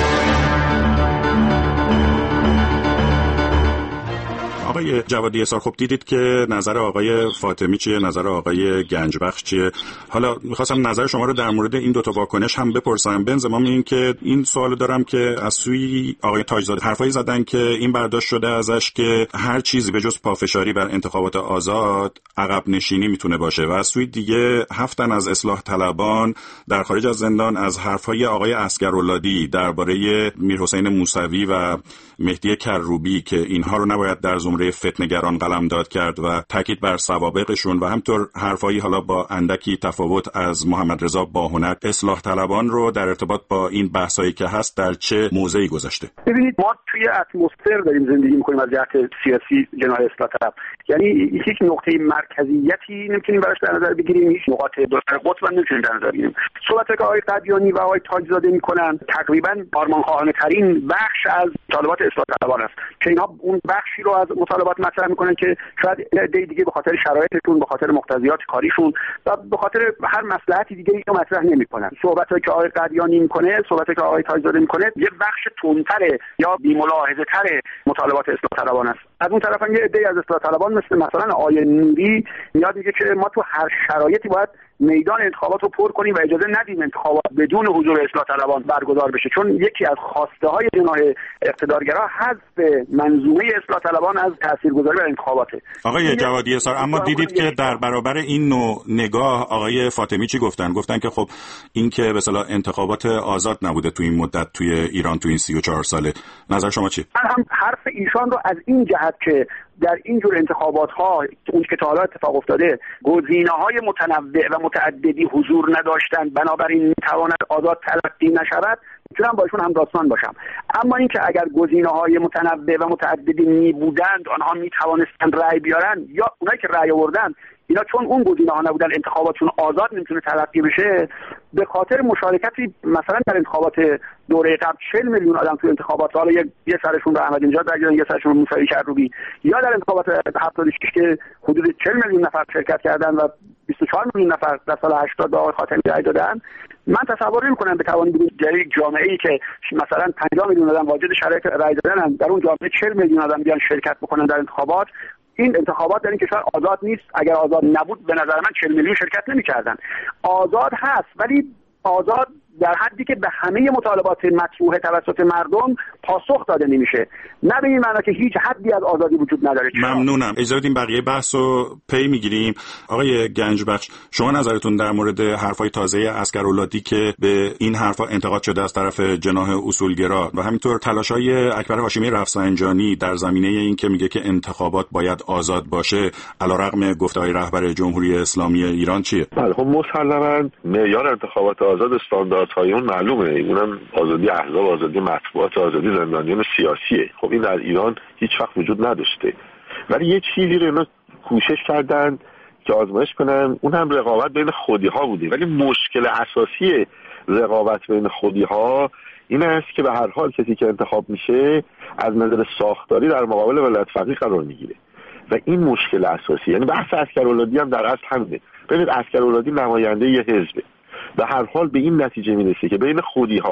[SPEAKER 17] آقای جوادی اصار، خب دیدید که نظر آقای فاطمی چیه، نظر آقای گنجبخش چیه. حالا می‌خواستم نظر شما رو در مورد این دو تا واکنش هم بپرسم. به انضمام این که این سوالو دارم که از سوی آقای تاجزاده حرفایی زدن که این برداشت شده ازش که هر چیزی به جز پافشاری بر انتخابات آزاد عقب نشینی میتونه باشه و از سوی دیگه هفتن از اصلاح طلبان در خارج از زندان از حرفهای آقای عسگراللهی درباره میرحسین موسوی و مهدی کروبی که اینها رو نباید در زمره فتنه‌گران قلمداد کرد و تاکید بر سوابقشون و همطور حرفایی حالا با اندکی تفاوت از محمد رضا باهنر اصلاح طلبان رو در ارتباط با این بحثایی که هست در چه موضعی گذاشته؟
[SPEAKER 18] ببینید ما توی اتمسفر داریم زندگی می‌کنیم از جهت سیاسی جناح اصلاح طلب، یعنی هیچ نقطه مرکزیتی نمی‌تونیم براش در نظر بگیریم، هیچ نقاط قطب هم نمی‌تونیم در نظر بگیریم. صحبتی که آقای قدیانی و آقای تاجزاده می‌کنن تقریباً آرمانخواهانه ترین بخش از مطالبات اصلاح طلبان است که اینها اون بخشی رو از مطالبات مطرح میکنن که شاید دیگه به خاطر شرایطشون، به خاطر مقتضیات کاریشون و به خاطر هر مصلحتی دیگه‌ای رو مطرح نمیکنن. صحبتی که آقای قدیانی میکنه، صحبتی که آقای تاجزاده میکنه یه بخش تندتر یا بی‌ملاحظه‌تر مطالبات اصلاح طلبان است. از اون طرف هم یه عده‌ای از اصلاح طلبان مثلا آقای نوری میاد میگه که ما تو هر شرایطی باید میدان انتخابات رو پر کنیم و اجازه ندیم انتخابات بدون حضور اصلاح طلبان برگزار بشه، چون یکی از خواسته های جناح اقتدارگرا حذف منظومه اصلاح طلبان از تاثیرگذاری بر انتخاباته.
[SPEAKER 17] آقای جوادی اصار، اما دیدید که در برابر این نوع نگاه آقای فاطمی چی گفتن؟ گفتن که خب این که به اصطلاح انتخابات آزاد نبوده تو این مدت توی ایران تو این 34 ساله. نظر شما چیه؟
[SPEAKER 18] من هم حرف ایشان رو از این جهت که در این جور انتخابات ها اون که تا حالا اتفاق افتاده گزینه‌های متنوع و متعددی حضور نداشتن، بنابراین میتواند آزاد تلقی نشود، میتونم با ایشون هم داستان باشم. اما اینکه اگر گزینه‌های متنوع و متعددی می بودند آنها میتوانستند رأی بیارن یا اونایی که رأی آوردن اینا چون اون گزینه‌ها نبودن انتخاباتشون آزاد نمیتونه تلقی بشه، به خاطر مشارکتی مثلا در انتخابات دوره قبل 40 میلیون آدم تو انتخابات، حالا یه سرشون رو احمدی نژاد درگیرن، یه سرشون رو موسوی کروبی، یا در انتخابات 76 که حدود 40 میلیون نفر شرکت کردن و 24 میلیون نفر در سال 80 به آقای خاتمی رأی دادن. من تصور نمی‌کنم بتوانیم بگیم در یک جامعه‌ای که مثلا 50 میلیون آدم واجد شرایط رأی دادن در اون جامعه 40 میلیون آدم بیان شرکت بکنن در انتخابات. این انتخابات در این کشور آزاد نیست. اگر آزاد نبود به نظر من 40 میلیون شرکت نمی‌کردن. آزاد هست ولی آزاد در حدی که به همه مطالبات مطروح توسط مردم پاسخ داده نمیشه، نه به این معنی که هیچ حدی از آزادی وجود نداره.
[SPEAKER 17] ممنونم. اجازه بدین بقیه بحث رو پی میگیریم. آقای گنجبخش، شما نظرتون در مورد حرفای تازه عسگراللهی که به این حرفا انتقاد شده از طرف جناح اصولگرا و همینطور تلاش‌های اکبر هاشمی رفسنجانی در زمینه این که میگه که انتخابات باید آزاد باشه علیرغم گفته‌های رهبر جمهوری اسلامی ایران چیه؟
[SPEAKER 19] بله خب مسلماً معیار انتخابات آزاد استانداردهای اون معلومه، اونم آزادی احزاب، آزادی مطبوعات، آزادی زندانیان سیاسیه. خب این در ایران هیچ وقت وجود نداشته، ولی یه چیزی رو اینا کوشش کردن که آزمایش کنن، اون هم رقابت بین خودی‌ها بوده. ولی مشکل اساسی رقابت بین خودی‌ها این است که به هر حال کسی که انتخاب میشه از نظر ساختاری در مقابل ولایت فقیه قرار میگیره و این مشکل اساسی. یعنی بحث عسگراللهی هم در اصل همینه. ببینید عسگراللهی نماینده یه حزبه، به هر حال به این نتیجه میرسه که بین خودی‌ها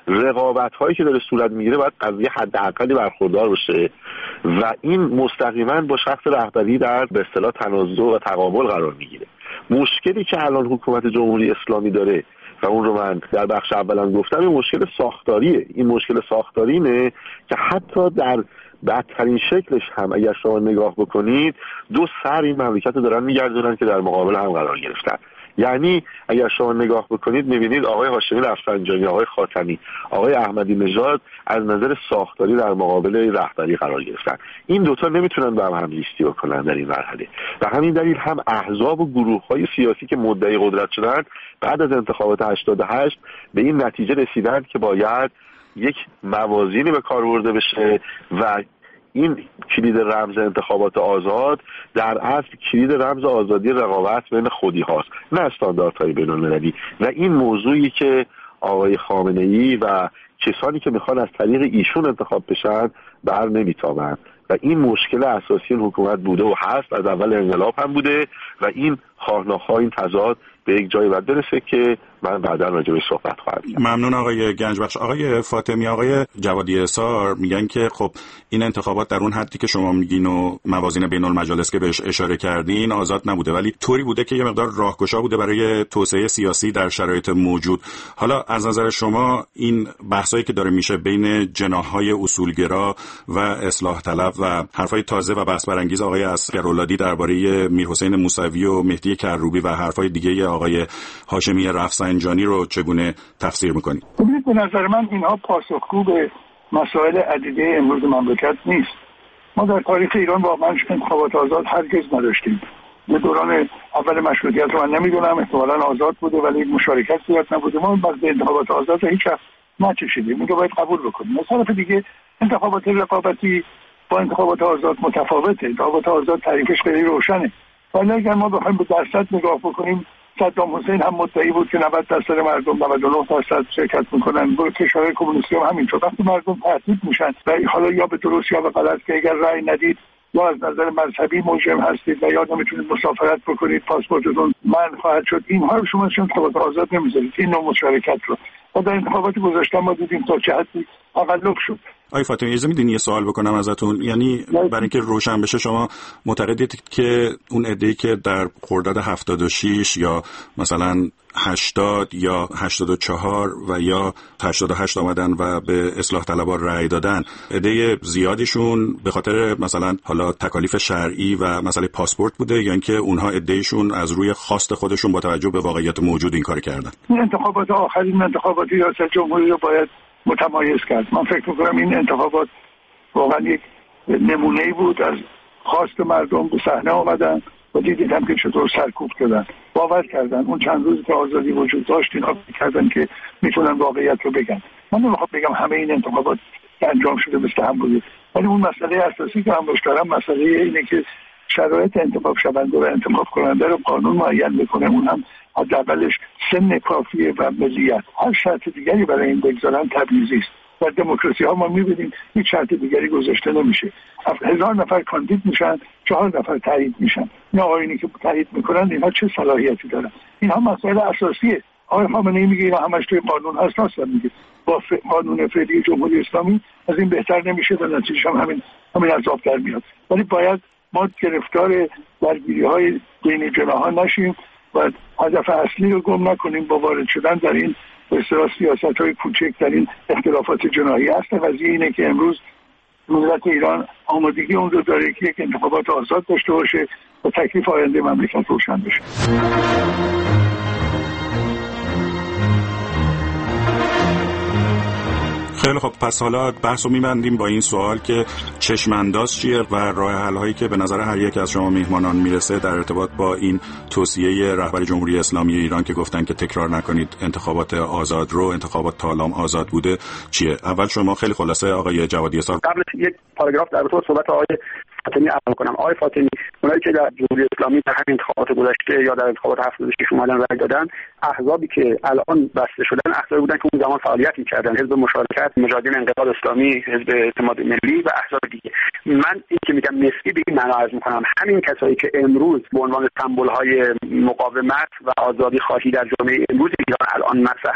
[SPEAKER 19] رقابت‌هایی که داره صورت میگیره باید قضیه حداقلی برخوردار باشه و این مستقیما با شخص رهبری در به اصطلاح تنازع و تقابل قرار میگیره. مشکلی که الان حکومت جمهوری اسلامی داره و اون رو من در بخش اولم گفتم، این مشکل ساختاریه. این مشکل ساختاری اینه که حتی در بدترین شکلش هم اگر شما نگاه بکنید دو سر این مملکت رو دارن میگردونن که در مقابل هم قرار گرفتن. یعنی اگر شما نگاه بکنید میبینید آقای هاشمی رفسنجانی، آقای خاتمی، آقای احمدی نژاد از نظر ساختاری در مقابل رهبری قرار گرفتن. این دوتا نمیتونن با هم لیستی بکنن در این مرحله و همین دلیل هم احزاب و گروه‌های سیاسی که مدعی قدرت شدن بعد از انتخابات 88 به این نتیجه رسیدن که باید یک موازینی به کار برده بشه و این کلید رمز انتخابات آزاد در اصل کلید رمز آزادی رقابت بین خودی هاست، نه استانداردهای بین‌المللی. و این موضوعی که آقای خامنه‌ای و کسانی که میخوان از طریق ایشون انتخاب بشن بر نمیتابند و این مشکل اساسی این حکومت بوده و هست، از اول انقلاب هم بوده و این خواهناخواه، این تضاد به یک جایی باید برسه که من بعدا راجع به صحبت خواهم کرد.
[SPEAKER 17] ممنون آقای گنجبخش. آقای فاطمی، آقای جوادی احصار میگن که خب این انتخابات در اون حدی که شما میگین و موازین بین المجالس که بهش اشاره کردین آزاد نبوده، ولی طوری بوده که یه مقدار راهگشا بوده برای توسعه سیاسی در شرایط موجود. حالا از نظر شما این بحثایی که داره میشه بین جناح‌های اصولگرا و اصلاح طلب و حرفای تازه و بحث برانگیز آقای عسگراللهی درباره میرحسین موسوی و مهدی کروبی و حرفای دیگه آقای هاشمی رفسنجانی رو چگونه تفسیر می‌کنید؟
[SPEAKER 20] ببینید به نظر من اینها پاسخگو به مسائل عدیده امروز مملکت نیست. ما در تاریخ ایران واقعا انتخابات آزاد هرگز نداشتیم. به دوران اول مشروطیت رو من نمیدونم، احتمالاً آزاد بوده ولی مشارکت زیاد نبوده. ما بعد انتخابات آزاد هیچ وقت نچشیدیم. اینو باید قبول بکنیم. از طرف دیگه انتخابات رقابتی با انتخابات آزاد متفاوته. انتخابات آزاد تعریفش خیلی روشنه. ولی اگر ما بخوایم به درصد نگاه بکنیم، صدام حسین هم مدعی بود که 90% مردم 99% شرکت میکنن. کشورهای کمونیستی هم همینطور. وقتی مردم تهدید میشن و حالا یا به درست یا به غلط که اگر رأی ندید یا از نظر مذهبی مجرم هستید و یا نمیتونید مسافرت بکنید، پاسپورتتون منع خواهد شد، اینها رو شما انتخابات آزاد نمیذارید. این نوع مشارکت رو و در انتخابات گذشته ما دیدیم تا چه حدی تقلب شد.
[SPEAKER 17] آقای فاطمی اجازه میدین یه سوال بکنم ازتون؟ یعنی برای اینکه روشن بشه، شما معتقدید که اون عده‌ای که در خرداد 76 یا مثلا 80 یا 84 و یا 88 آمدن و به اصلاح طلبها رأی دادن، عده زیادیشون به خاطر مثلا حالا تکالیف شرعی و مسئله پاسپورت بوده یا اینکه اونها عده‌ایشون از روی خواست خودشون با توجه به واقعیت موجود این کار کردن؟
[SPEAKER 20] این انتخابات آخرین انتخابات ریاست جمهوری رو باید متمایز کرد. من فکر می‌کنم این انتخابات واقعا یک نمونه‌ای بود از خواست مردم به صحنه آمدن و دیدن که چطور سرکوب کردن، باور کردن اون چند روز که آزادی وجود داشت اینا کردن که میتونن واقعیت رو بگن. من نمیخوام بگم همه این انتخابات انجام شده مثل هم بوده، ولی اون مسئله اساسی که هم دارم مسئله اینه که شرایط انتخاب شونده و انتخاب کننده رو قانون معین میکنه، اون هم حداقلش سن کافیه و ملیت. هر شرط دیگری برای این بگذارن تبعیضی است. در دموکراسی ها ما میبینیم هیچ شرط دیگری گذاشته نمیشه. 1000 نفر کاندید میشن، 4 نفر تایید میشن. این آقایونی که تایید میکنن اینها چه صلاحیتی دارن؟ اینها مسائل اساسیه. آقای خامنه‌ای میگه اینا همش توی قانون هست، راست میگه. با قانون فعلی جمهوری اسلامی از این بهتر نمیشه و نتیجهش هم همین عذاب در میاد. ولی باید ما گرفتار درگیری‌های بین جناح‌ها نشیم و هدف اصلی رو گم نکنیم با وارد شدن در این به اصطلاح سیاست‌های کوچک در این اختلافات جناحی. است قضیه اینه که امروز ملت ایران آمادگی اون رو داره که یک انتخابات آزاد داشته باشه و تکلیف آینده مملکت روشن بشه.
[SPEAKER 17] خیلی خب، پس حالا بحث رو می‌بندیم با این سوال که چشم‌انداز چیه و راه حل‌هایی که به نظر هر یک از شما میهمانان میرسه در ارتباط با این توصیه رهبر جمهوری اسلامی ایران که گفتن که تکرار نکنید انتخابات آزاد رو، انتخابات تا الان آزاد بوده، چیه؟ اول شما خیلی خلاصه آقای جوادی احصار.
[SPEAKER 18] قبل یک پاراگراف در رابطه با صحبت آقای فاطمی عرض کنم. آقای فاطمی، اونایی که در جمهوری اسلامی در همین انتخابات گذشته یا در انتخابات 76 اومدن رای دادن، احزابی که الان بسته شدن احزابی بودن که اون زمان فعالیت می‌کردن، حزب مشارکت، مجاهدین انقلاب اسلامی، حزب اعتماد ملی و احزاب دیگه. من این که میگم نسبی به این معنا عرض می‌کنم، همین کسایی که امروز به عنوان سمبول‌های مقاومت و آزادی خواهی در جامعه امروز ایران الان مطرحن،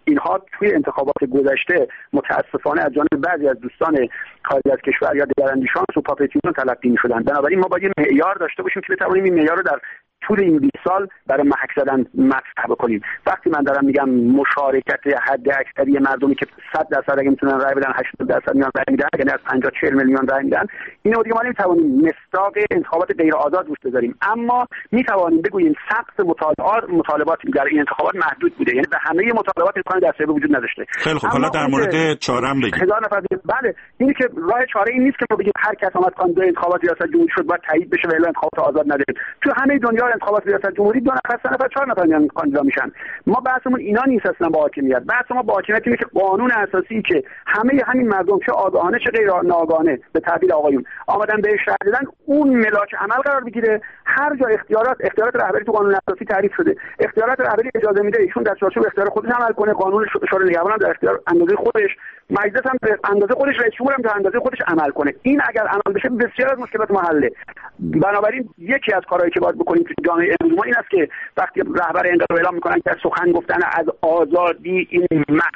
[SPEAKER 18] اینها توی انتخابات گذشته متاسفانه از جانب بعضی از دوستان خارج از کشور یا دگراندیشان سوپاپتیون تلقی می‌شدن. بنابراین ما باید یه معیار داشته باشیم که بتوانیم این معیار رو در طول این 20 سال برای محک زدن مطرح بکنیم. وقتی من دارم میگم مشارکت حد اکثری مردمی که 100% اگه میتونن رای بدن 80% میان رای میدن، یعنی از 50-40 میلیون رای میدن، اینو دیگه ما نمیتوانیم مصداق انتخابات غیر آزاد روش بذاریم. اما میتوانیم بگوییم سقف مطالبات در این انتخابات محدود بوده، یعنی به همه مطالبات امکان دسترسی وجود نداشته.
[SPEAKER 17] خیلی خوب، حالا در مورد چاره هم بگید.
[SPEAKER 18] 1000 نفر بله، اینی که راه چاره این نیست که ما بگیم هر کس اومد کاندید انتخابات ریاست جمهوری شد باید تایید بشه و الا انتخابات آزاد نده. تو همه دنیا انتخابات ریاست جمهوری 2 نفر 3 نفر 4 نفر میان کاندیدا میشن. ما بحثمون اینا نیست اصلا با حاکمیت. بحث ما با حاکمیت اینه که قانون اساسی که همین مردم چه آگاهانه چه غیر ناآگاهانه به تعبیر آقایون آمدن بهش رأی دادن اون ملاک عمل قرار بگیره. هر جا اختیارات رهبری تو قانون اساسی تعریف شده، اختیارات رهبری اجازه میده ایشون در چارچوب اختیار خودش عمل کنه، قانون شورای نگهبان هم در اختیار اندازه خودش، مجلس هم به اندازه خودش، رئیس جمهور هم در اندازه خودش عمل کنه. این اگر عمل بشه بسیار از مشکلات ما حله. بنابراین یکی از کارهایی که باید بکنیم تو جامعه امروز ما این است که وقتی رهبر انقلاب اعلام میکنن که سخن گفتن از آزادی این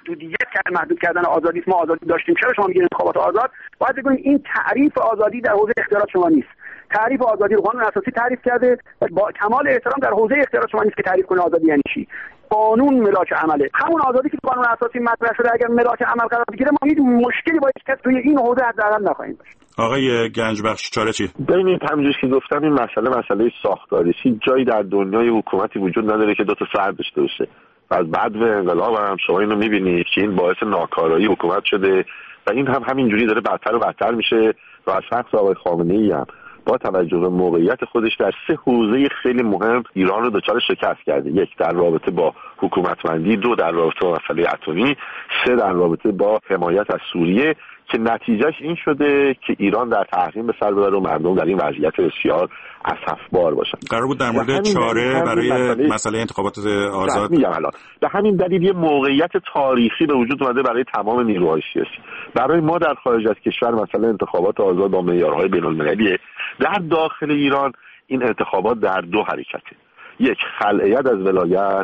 [SPEAKER 18] محدود کردن آزادی است، ما آزادی داشتیم، چرا شما میگین انتخابات آزاد؟ باید بگیم این تعریف آزادی در حوزه اختیارات شما نیست. تعریف آزادی رو قانون اساسی تعریف کرده و با کمال احترام در حوزه اختیارات شما نیست که تعریف کنه آزادی یعنی چی. قانون ملاک عمله. همون آزادی که قانون اساسی مطرح شده اگر ملاک عمل قرار بگیره ما هیچ مشکلی با هیچ کس توی این حوزه حداقل نخواهیم داشت.
[SPEAKER 17] آقای گنجبخش چاره چی؟
[SPEAKER 19] ببینید همونجوری که گفتم این مسئله ساختاریه. جایی در دنیای حکومتی وجود نداره که 2 تا فرد داشته باشه. و از بعد انقلاب هم شما اینو می‌بینید که این باعث ناکارایی حکومت شده و این هم همینجوری داره بدتر و بدتر میشه و از شخص آقای خامنه‌ای هم با توجه به موقعیت خودش در 3 حوزه خیلی مهم ایران رو دچار شکست کرده. 1 در رابطه با حکومتمندی، 2 در رابطه با مسئله اتمی، 3 در رابطه با حمایت از سوریه که نتیجهش این شده که ایران در تحریم به سر ببره و مردم در این وضعیت بسیار اسفبار باشن.
[SPEAKER 17] قرار بود در مورد چاره برای مسئله انتخابات آزاد
[SPEAKER 19] میگم الان به همین دلیل یه موقعیت تاریخی به وجود اومده برای تمام نیروهای سیاسی. برای ما در خارج از کشور مسئله انتخابات آزاد با معیارهای بین‌المللیه. در داخل ایران این انتخابات در 2 حرکته. 1 خلع ید از ولایت،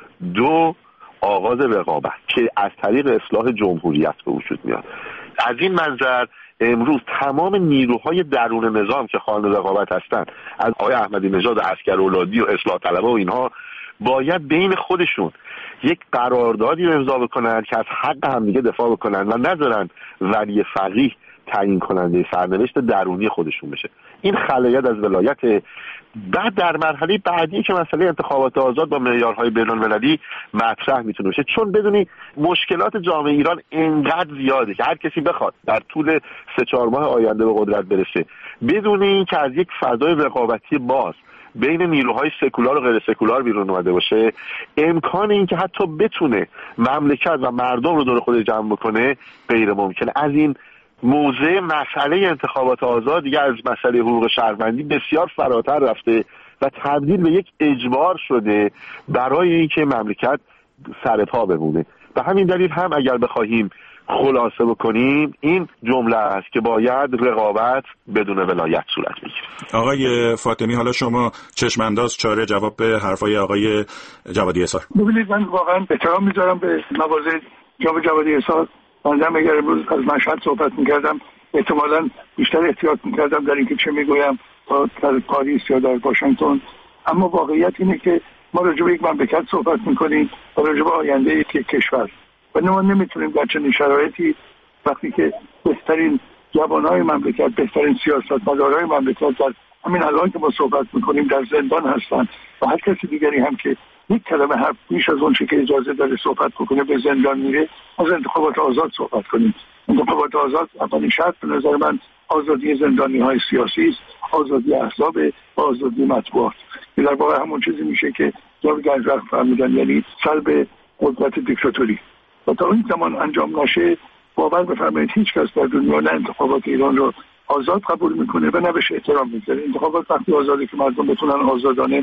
[SPEAKER 19] 2 آغاز رقابت که از طریق اصلاح جمهوریت به وجود میاد. از این منظر امروز تمام نیروهای درون نظام که خواهان رقابت هستند، از آقای احمدی نژاد و عسکرولادی و اصلاح طلبها و اینها، باید بین خودشون یک قراردادی رو امضا بکنن که از حق همدیگه دفاع بکنن و نذارن ولی فقیه تعیین کننده سرنوشت درونی خودشون بشه. این خلع ید از ولایت. بعد در مرحله بعدی که مسئله انتخابات آزاد با معیارهای بین‌المللی مطرح میتونه بشه، چون بدونی مشکلات جامعه ایران اینقدر زیاده که هر کسی بخواد در طول 3-4 ماه آینده به قدرت برسه بدونی که از یک فضای رقابتی باز بین نیروهای سکولار و غیر سکولار بیرون اومده باشه، امکان این که حتی بتونه مملکت و مردم رو دور خودش جمع بکنه غیر ممکنه. از این موضوع مسئله انتخابات آزاد دیگه از مسئله حقوق شهروندی بسیار فراتر رفته و تبدیل به یک اجبار شده برای اینکه مملکت سر پا بمونه. به همین دلیل هم اگر بخواهیم خلاصه بکنیم این جمله است که باید رقابت بدون ولایت صورت بگیره.
[SPEAKER 17] آقای فاطمی، حالا شما چشمانداز چاره جواب به حرفای آقای جوادی احصار.
[SPEAKER 20] ببینید من واقعا احترام میذارم به مواضع جناب جوادی احصار. من اگر امروز از مشهد صحبت میکردم احتمالاً بیشتر احتیاط میکردم در اینکه چه میگویم تا در پاریس یا در واشنگتن. اما واقعیت اینه که ما راجع به یک مملکت صحبت میکنیم و راجع به آینده یک کشور و ما نمیتونیم در چنین شرایطی وقتی که بهترین جوانهای مملکت، بهترین سیاستمدارهای مملکت در همین الان که ما صحبت میکنیم در زندان هستن و هر کسی دیگری هم که یک کلمه حرف بیش از اون چه که اجازه داره صحبت بکنه به زندان میره، از انتخابات آزاد صحبت کنیم. انتخابات آزاد اولین شرط به نظر من آزادی زندانی‌های سیاسی است، آزادی احزاب و آزادی مطبوعات. در واقع همون چیزی میشه که جناب گنجبخش فرمودن، یعنی سلب قدرت دیکتاتوری. و تا این زمان انجام نشه باور بفرمایید هیچ کس در دنیا نه انتخابات ایران رو آزاد قبول میکنه و نه بهش احترام میذاره. انتخابات وقتی آزاده که مردم بتونن آزادانه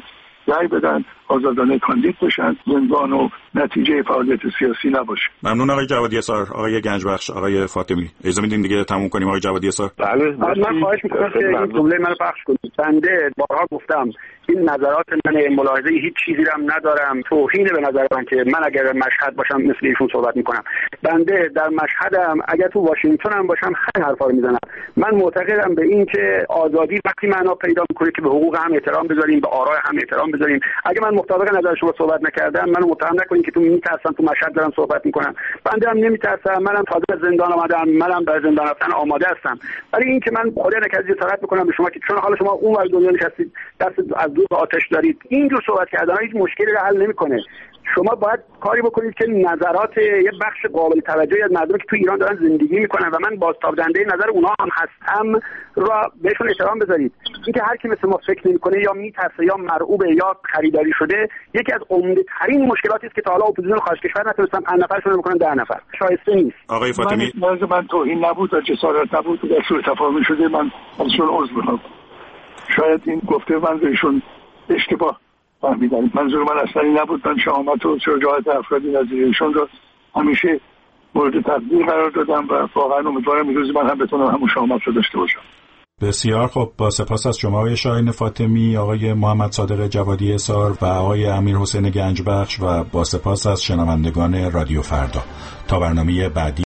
[SPEAKER 20] رای بدن، آزادانه کاندید بشن، زندان و نتیجه فعالیت سیاسی نباشه.
[SPEAKER 17] ممنون آقای جوادی اسار، آقای گنجبخش، آقای فاطمی. اجازه میدین دیگه تموم کنیم آقای جوادی اسار؟
[SPEAKER 18] بله. من خواهش می‌کنم که این جمله منو پخش کنید. بنده بارها گفتم این نظرات من ملاحظه هیچ چیزی هم ندارم، توهین به نظر من که من اگر مشهد باشم مثل ایشون صحبت میکنم. بنده در مشهدم، اگر تو واشنگتن هم باشم همین حرفا رو میزنم. من معتقدم به این که آزادی وقتی معنا پیدا میکنه که به حقوق هم احترام بذاریم، به آرای هم احترام بذاریم. اگه من مطابق نظر شما صحبت نکردم منو متهم نکنین که تو میترسم تو مشهد دارم صحبت میکنم. بنده هم نمیترسم، منم تازه از زندان اومدم، منم در زندان رفتن آماده هستم. ولی این که من خدا نکرده جسارت میکنم به شما که چون حالا شما اون ور دنیا نشستید دست از دور آتش دارید، اینجور صحبت کردن هیچ مشکلی رو حل نمیکنه. شما باید کاری بکنید که نظرات یه بخش قابل توجهی از مردمی که تو ایران دارن زندگی میکنن و من بازتاب‌دهنده نظر اونها هم هستم را بهشون احترام بذارید. اینکه هر کی مثل ما فکر نمیکنه یا میترسه یا مرعوبه یا خریداری شده، یکی از عمده‌ترین مشکلاتی است که تا حالا اپوزیسیون خارج کشور نتونستن 5 نفرشون رو بکنن 10 نفر. شایسته نیست.
[SPEAKER 17] آقای فاطمی،
[SPEAKER 20] من توهین نبود و جسارت نبود و در سوء تفاهمی شده، من ازشون عذر میخوام. شاید این گفته من بهشون اشتباه فهمیدن. منظور من اصلا این نبود. من شهامت و شجاعت افرادی نظیر ایشون رو همیشه مورد تقدیر قرار دادم و واقعا امیدوارم این روزی من هم بتونم همون شهامت رو داشته باشم.
[SPEAKER 17] بسیار خب، با سپاس از شما آقای شاهین فاطمی، آقای محمد صادق جوادی اسار و آقای امیر حسین گنجبخش و با سپاس از شنوندگان رادیو فردا. تا برنامه بعدی